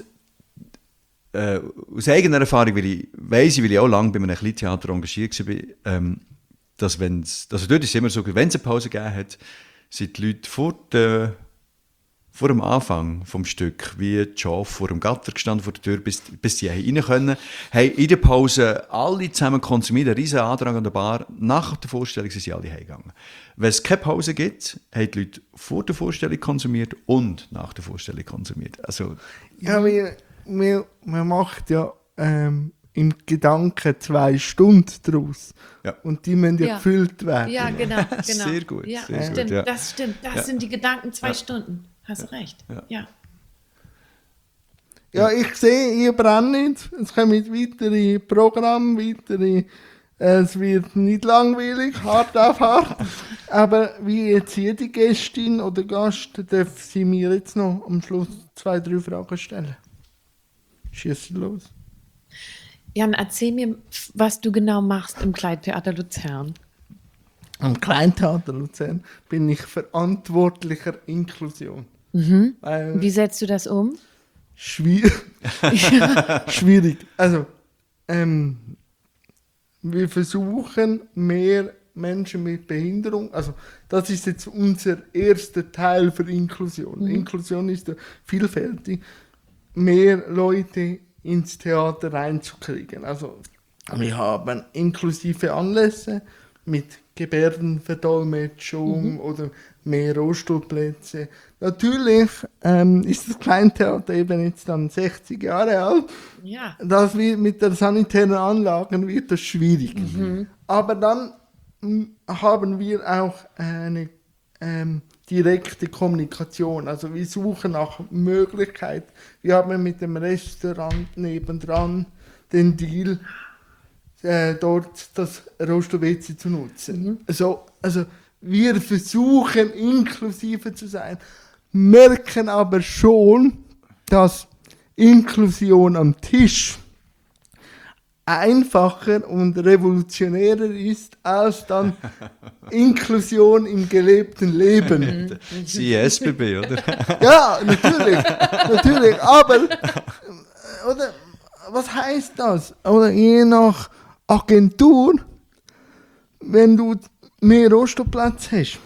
äh, aus eigener Erfahrung, weil ich weiss, weil ich auch lange bei einem Kleintheater engagiert war, ähm, dass wenn's, also dort ist es immer so, wenn es eine Pause gegeben hat, sind die Leute vor der vor dem Anfang vom Stück, wie die Schafe vor dem Gatter gestanden, vor der Tür, bis, bis sie rein können, haben in der Pause alle zusammen konsumiert, einen riesen Andrang an der Bar. Nach der Vorstellung sind sie alle heimgegangen. Wenn es keine Pause gibt, haben die Leute vor der Vorstellung konsumiert und nach der Vorstellung konsumiert. Also, Ja, wir, wir, man macht ja ähm, im Gedanken zwei Stunden draus. Ja. Und die müssen ja, Ja. gefüllt werden. Ja, genau, genau. Sehr gut, Ja, sehr stimmt, gut, ja. das stimmt. Das Ja. sind die Gedanken zwei Ja. Stunden. Hast recht. Ja. Ja. Ja, ich sehe, ihr brennt. Es kommen weitere Programme, weitere. Es wird nicht langweilig, hart auf hart. Aber wie jetzt jede Gästin oder Gast, darf sie mir jetzt noch am Schluss zwei, drei Fragen stellen. Schieß los. Jan, erzähl mir, was du genau machst im Kleintheater Luzern. Am Kleintheater Luzern bin ich verantwortlicher Inklusion. Mhm. Weil Wie setzt du das um? schwierig. schwierig. Also, ähm, wir versuchen mehr Menschen mit Behinderung, also das ist jetzt unser erster Teil für Inklusion. Mhm. Inklusion ist ja vielfältig, mehr Leute ins Theater reinzukriegen. Also wir haben inklusive Anlässe, mit Gebärdenverdolmetschung mhm. oder mehr Rollstuhlplätze. Natürlich ähm, ist das Kleintheater eben jetzt dann sechzig Jahre alt. Ja. Das wird mit der sanitären Anlagen wird das schwierig. Mhm. Aber dann m, haben wir auch eine ähm, direkte Kommunikation. Also wir suchen nach Möglichkeiten. Wir haben mit dem Restaurant nebendran den Deal, äh, dort das Rollstuhl-W C zu nutzen. Mhm. Also, also wir versuchen inklusiver zu sein, merken aber schon, dass Inklusion am Tisch einfacher und revolutionärer ist als dann Inklusion im gelebten Leben. Sie S B B, oder? Ja, natürlich, natürlich, aber oder, was heißt das? Oder je nach Agentur, wenn du mehr Rollstuhlplatz hast,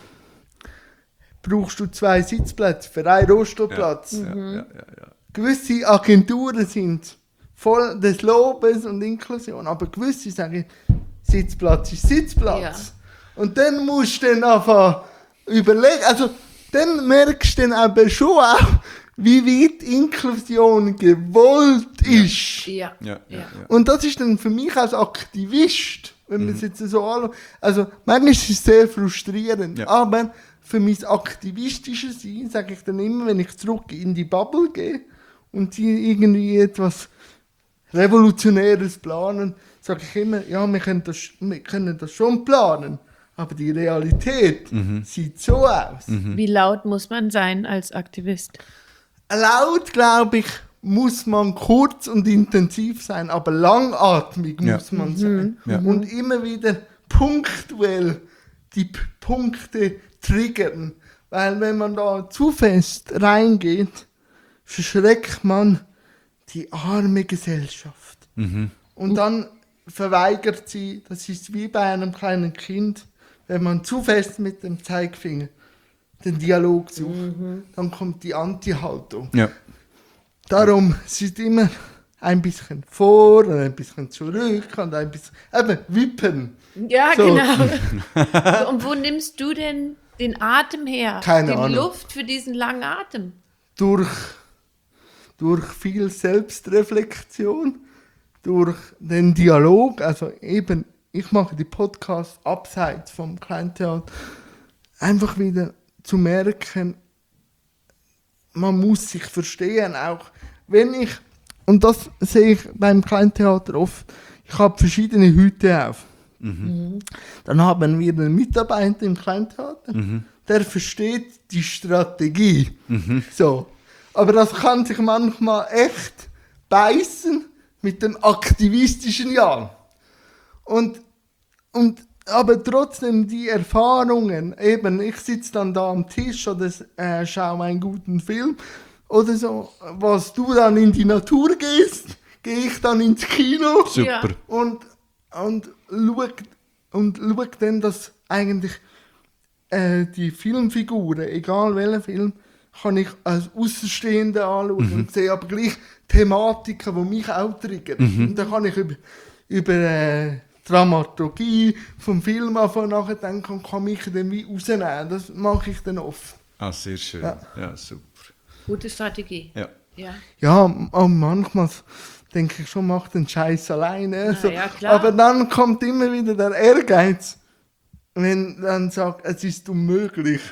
brauchst du zwei Sitzplätze für einen Rollstuhlplatz. Ja, mhm. ja, ja, ja. Gewisse Agenturen sind voll des Lobes und Inklusion, aber gewisse sagen, Sitzplatz ist Sitzplatz. Ja. Und dann musst du dann einfach überlegen, also dann merkst du dann aber schon auch, wie weit Inklusion gewollt ist. Ja. Ja, ja, ja. Und das ist dann für mich als Aktivist, wenn man es jetzt so anschaut, also manchmal ist es sehr frustrierend, ja. aber für mein aktivistisches Sein sage ich dann immer, wenn ich zurück in die Bubble gehe und die irgendwie etwas Revolutionäres planen, sage ich immer, ja, wir können das, wir können das schon planen, aber die Realität mhm. sieht so aus. Mhm. Wie laut muss man sein als Aktivist? Laut, glaube ich, muss man kurz und intensiv sein, aber langatmig ja. muss man sein. Ja. Und immer wieder punktuell die P- Punkte triggern. Weil wenn man da zu fest reingeht, verschreckt man die arme Gesellschaft. Mhm. Und dann verweigert sie, das ist wie bei einem kleinen Kind, wenn man zu fest mit dem Zeigefinger den Dialog sucht, mhm. dann kommt die Anti-Haltung. Ja. Darum sind immer ein bisschen vor und ein bisschen zurück und ein bisschen, eben, wippen. Ja, so. Genau. Und wo nimmst du denn den Atem her? Keine die Ahnung. Luft für diesen langen Atem? Durch, durch viel Selbstreflexion, durch den Dialog, also eben, ich mache die Podcasts abseits vom Kleintheater, einfach wieder zu merken, man muss sich verstehen, auch wenn ich, und das sehe ich beim Kleintheater oft, ich habe verschiedene Hüte auf. Mhm. Dann haben wir einen Mitarbeiter im Kleintheater, mhm. der versteht die Strategie. Mhm. So. Aber das kann sich manchmal echt beißen mit dem aktivistischen Jahr. Und, und aber trotzdem die Erfahrungen, eben, ich sitze dann da am Tisch oder äh, schaue einen guten Film oder so, was du dann in die Natur gehst, gehe ich dann ins Kino. Super. Und, und schau und schau dann, dass eigentlich äh, die Filmfiguren, egal welcher Film, kann ich als Außenstehender anschauen mhm. und sehe aber gleich Thematiken, die mich auch triggern. Mhm. Und dann kann ich über, über äh, Dramaturgie vom Film anfangen nachdenken und kann mich dann wie rausnehmen. Das mache ich dann oft. Ah, sehr schön. Ja, ja super. Gute Strategie. Ja. Ja, ja und manchmal denke ich schon, mach den Scheiß alleine. Na, so. ja, klar. Aber dann kommt immer wieder der Ehrgeiz. Wenn dann sagt, es ist unmöglich,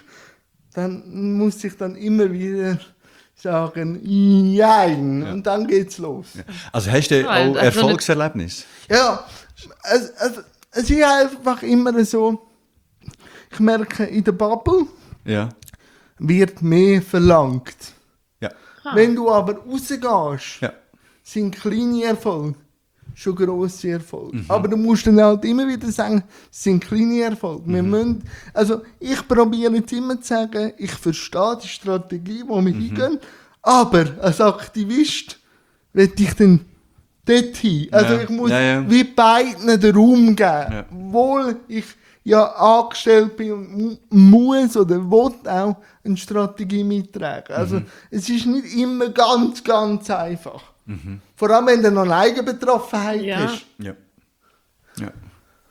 dann muss ich dann immer wieder sagen, nein, ja. Und dann geht's los. Ja. Also hast du auch Erfolgserlebnis? Ja, es, es, es ist einfach immer so, ich merke, in der Bubble ja. wird mehr verlangt. Ja. Wenn du aber rausgehst, ja. sind kleine Erfolge schon grosse Erfolge. Mhm. Aber du musst dann halt immer wieder sagen, es sind kleine Erfolge. Wir mhm. müssen, also ich probiere jetzt immer zu sagen, ich verstehe die Strategie, wo wir mhm. hingehen, aber als Aktivist will ich dann dorthin. Also ja. ich muss ja, ja. wie beiden den Raum geben. Ja. Obwohl ich ja angestellt bin und muss oder will auch eine Strategie mittragen. Also mhm. es ist nicht immer ganz, ganz einfach. Mhm. Vor allem, wenn du noch eine Eigenbetroffenheit ja. hast. Ja. Ja.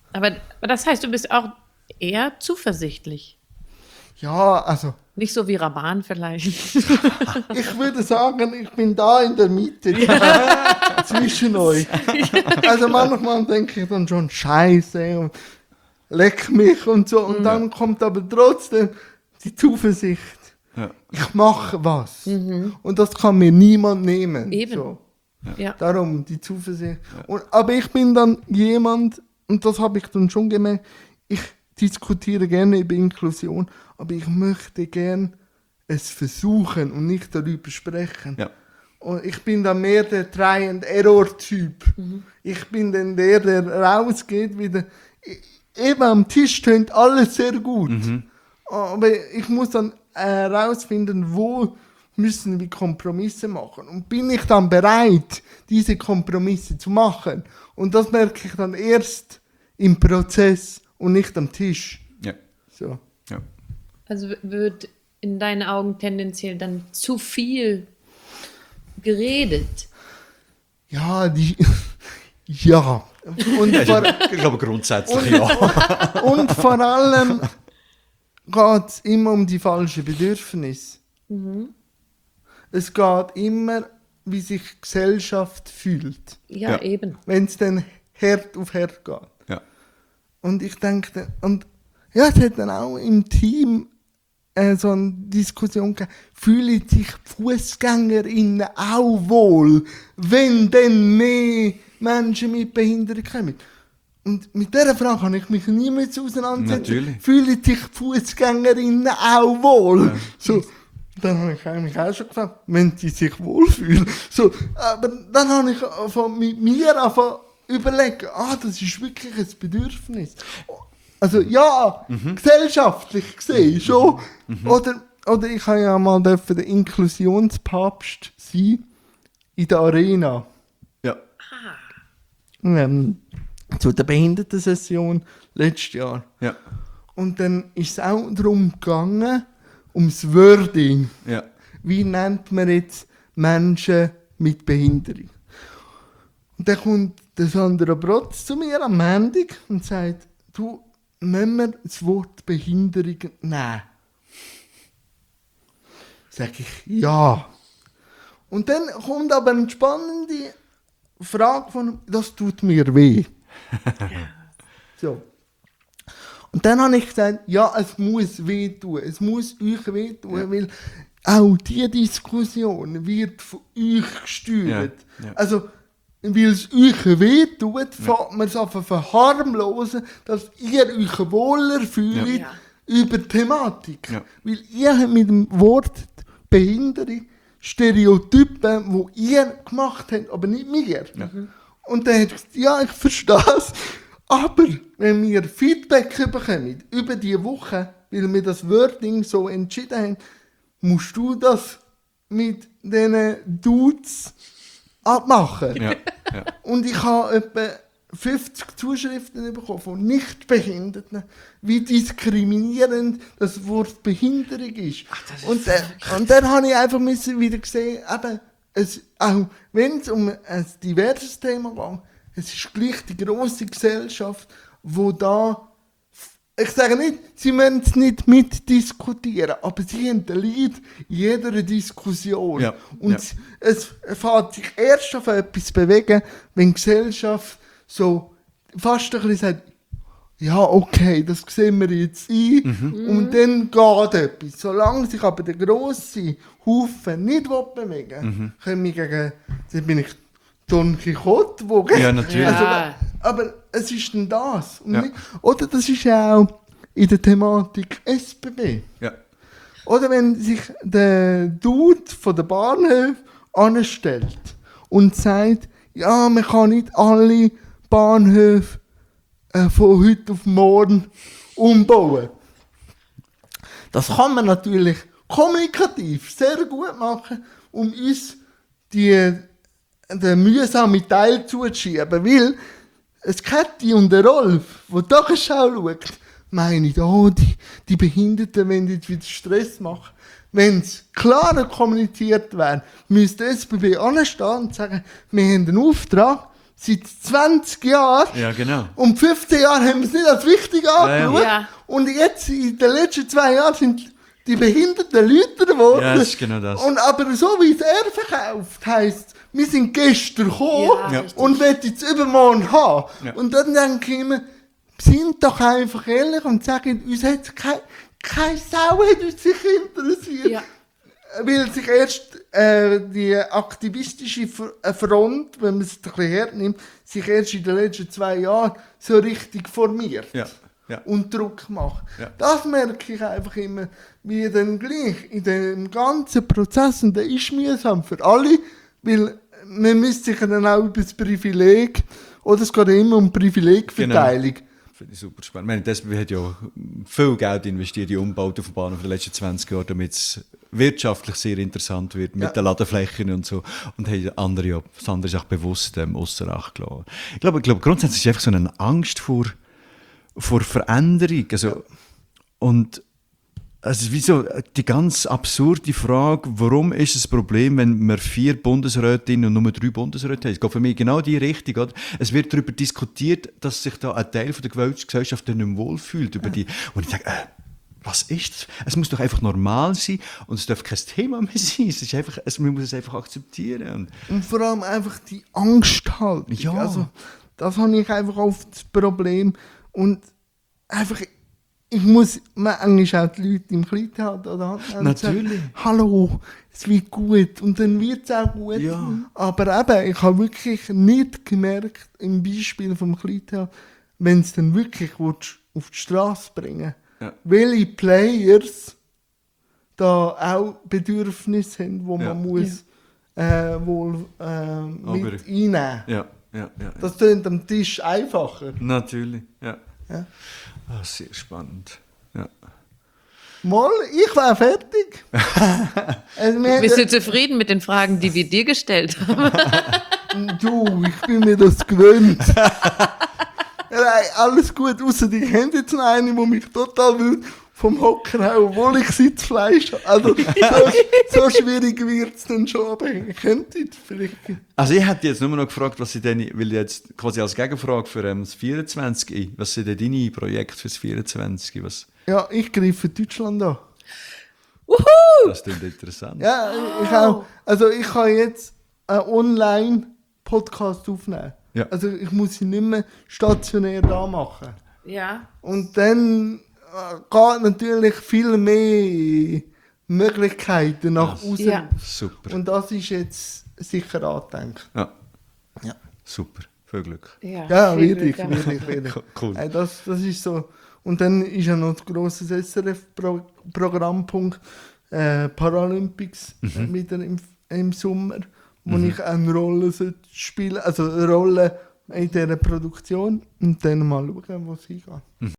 Aber, aber das heißt, du bist auch eher zuversichtlich. Ja, also Nicht so wie Raban vielleicht. ich würde sagen, ich bin da in der Mitte zwischen euch. Also manchmal denke ich dann schon, Scheiße und leck mich und so. Und dann kommt aber trotzdem die Zuversicht. Ja. Ich mache was. Und das kann mir niemand nehmen. Eben. So. Ja. Darum die Zuversicht. Und, aber ich bin dann jemand, und das habe ich dann schon gemerkt, ich diskutiere gerne über Inklusion, aber ich möchte gern es versuchen und nicht darüber sprechen. Ja. Und ich bin dann mehr der Try-and-Error-Typ. Mhm. Ich bin dann der, der rausgeht, wieder. Eben am Tisch tönt alles sehr gut. Mhm. Aber ich muss dann herausfinden, äh, wo müssen wir Kompromisse machen. Und bin ich dann bereit, diese Kompromisse zu machen? Und das merke ich dann erst im Prozess und nicht am Tisch. Ja. So. Ja. Also wird in deinen Augen tendenziell dann zu viel geredet. Ja, die. Ja. Und, Ja, vor, ich glaube grundsätzlich ja. und vor allem geht es immer um die falschen Bedürfnisse. Es geht immer, wie sich die Gesellschaft fühlt, Ja, Ja. eben. wenn es dann Herd auf Herd geht. Ja. Und ich denke, und ja, es hat dann auch im Team äh, so eine Diskussion gegeben, fühlen sich die FußgängerInnen auch wohl, wenn dann mehr Menschen mit Behinderung kommen? Und mit dieser Frage habe ich mich nie mehr auseinandersetzen. Natürlich. Fühlen sich die FußgängerInnen auch wohl? Ja. So, dann habe ich eigentlich auch schon gefragt, wenn sie sich wohlfühlen. So, aber dann habe ich von, mit mir angefangen überlegen, ah, das ist wirklich ein Bedürfnis. Also ja, mhm. gesellschaftlich gesehen schon. Mhm. Oder, oder ich habe ja mal dürfen der Inklusionspapst sein in der Arena. Ja. Ähm, zu der Behindertensession letztes Jahr. Ja. Und dann ist es auch darum gegangen, ums Wording. Ja. Wie nennt man jetzt Menschen mit Behinderung? Und dann kommt der Sandra Brotz zu mir am Montag und sagt, du, müssen wir das Wort Behinderung nehmen? Sag ich, ja. Und dann kommt aber eine spannende Frage von, das tut mir weh. So. Und dann habe ich gesagt, ja, es muss wehtun, es muss euch wehtun, ja. Weil auch diese Diskussion wird von euch gesteuert. Ja. Ja. Also, weil es euch wehtut, ja. fängt man es an zu verharmlosen, dass ihr euch wohler fühlt ja. über die Thematik. Ja. Weil ihr habt mit dem Wort Behinderung Stereotypen, die ihr gemacht habt, aber nicht mir. Ja. Mhm. Und dann hat er gesagt, ja, ich verstehe es. Aber wenn wir Feedback bekommen über diese Woche, weil wir das Wording so entschieden haben, musst du das mit diesen Dudes abmachen. Ja, ja. Und ich habe etwa fünfzig Zuschriften bekommen von Nichtbehinderten, wie diskriminierend das Wort Behinderung ist. Ach, und, dann, und dann habe ich einfach wieder gesehen, eben, es, auch wenn es um ein diverses Thema geht, es ist gleich die grosse Gesellschaft, wo da, ich sage nicht, sie müssen es nicht mitdiskutieren, aber sie haben den Lead in jeder Diskussion. Ja, und ja. es, es fängt sich erst auf etwas bewegen, wenn die Gesellschaft so fast ein bisschen sagt, ja, okay, das sehen wir jetzt ein, mhm. und dann geht etwas. Solange sich aber der grosse Haufen nicht bewegen will, mhm. können wir gegen, dann bin ich Don Quixote, wo ja, natürlich. Also, aber es ist denn das. Und ja. nicht, oder das ist ja auch in der Thematik S B B. Ja. Oder wenn sich der Dude von der Bahnhof anstellt und sagt, ja, man kann nicht alle Bahnhöfe äh, von heute auf morgen umbauen. Das kann man natürlich kommunikativ sehr gut machen, um uns die den mühsamen Teil zuzuschieben, weil es Käthi und der Rolf, die die Tagesschau schaut, meinen, oh, die, die Behinderten wollen jetzt wieder Stress machen. Wenn es klarer kommuniziert wäre, müsste S B B anstehen und sagen, wir haben einen Auftrag, seit zwanzig Jahren. Ja, genau. Und fünfzehn Jahre haben wir es nicht als wichtig angeschaut. Ja. Und jetzt, in den letzten zwei Jahren, sind die behinderten Leute geworden. Ja, das ist genau das. Und aber so wie es er verkauft, heisst, wir sind gestern gekommen Ja, richtig. und wollen jetzt übermorgen haben. Ja. Und dann denke ich immer, sind doch einfach ehrlich und sagen, uns hat keine, keine Sau hat uns sich interessiert. Ja. Weil sich erst äh, die aktivistische F- äh, Front, wenn man es ein bisschen hernimmt, sich erst in den letzten zwei Jahren so richtig formiert. Ja, ja. Und Druck macht. Ja. Das merke ich einfach immer, wie dann gleich in dem ganzen Prozess, und der ist mühsam für alle, weil man müsste sich dann auch über das Privileg, oder es geht immer um Privilegverteilung. Genau. Finde ich super spannend. Ich meine, das hat ja viel Geld investiert in Umbauten von Bahnen in den letzten zwanzig Jahren, damit es wirtschaftlich sehr interessant wird mit Ja. den Ladeflächen und so. Und haben andere ja, das andere ist auch bewusst ähm, ausser Acht gelassen. Ich glaube, ich glaube, grundsätzlich ist einfach so eine Angst vor, vor Veränderung. Also, und also wie so die ganz absurde Frage, warum ist es ein Problem, wenn wir vier Bundesrätinnen und nur drei Bundesräte haben? Es geht für mich genau die Richtung. Oder? Es wird darüber diskutiert, dass sich da ein Teil von der Gesellschaft nicht mehr wohlfühlt. Über die, und ich denke, äh, was ist das? Es muss doch einfach normal sein und es darf kein Thema mehr sein. Es ist einfach, es, man muss es einfach akzeptieren. Und Und vor allem einfach die Angsthaltung. Ja. Also, das habe ich einfach oft das Problem. Und einfach, ich muss manchmal auch die Leute im Kleintheater oder anderen Natürlich. sagen, hallo, es wird gut. Und dann wird es auch gut. Ja. Aber eben, ich habe wirklich nicht gemerkt, im Beispiel vom Kleintheater, wenn es dann wirklich willst, auf die Straße bringen Ja. welche Players da auch Bedürfnisse haben, wo Ja. man muss äh, wohl äh, mit Aber- reinnehmen. ja, ja, ja, ja. Das tönt am Tisch einfacher. Natürlich, ja. Ja. Ah, sehr spannend. Ja. Mal, ich war fertig. also, wir Bist du hätten- zufrieden mit den Fragen, die wir dir gestellt haben? du, ich bin mir das gewöhnt. Nein, alles gut, außer die haben jetzt noch eine, die mich total will vom Hocker hauen, obwohl ich Sitzfleisch habe. Also, so, so schwierig wird es dann schon, aber ich könnte vielleicht... Also ich hätte jetzt nur noch gefragt, was sie denn, weil jetzt quasi als Gegenfrage für ähm, das vierundzwanzig, was sind denn deine Projekte für das vierundzwanzig? Was, Ja, ich greife Deutschland an. das klingt interessant. Ja, ich auch. Also ich kann jetzt einen Online-Podcast aufnehmen. Ja. Also ich muss ihn nicht mehr stationär da machen. Ja. Und dann äh, geht natürlich viel mehr Möglichkeiten nach Ja. außen. Ja. Super. Und das ist jetzt sicher angedenkt. Ja. Ja. Super. Viel Glück. Ja, Ja, viel wirklich, Glück. wirklich, wirklich. Cool. Äh, das, das ist so. Und dann ist ja noch ein grosses S R F-Programmpunkt äh, Paralympics äh, wieder im, im Sommer, wo ich eine Rolle sollte spielen, also eine Rolle in dieser Produktion und dann mal schauen, wo es hingeht.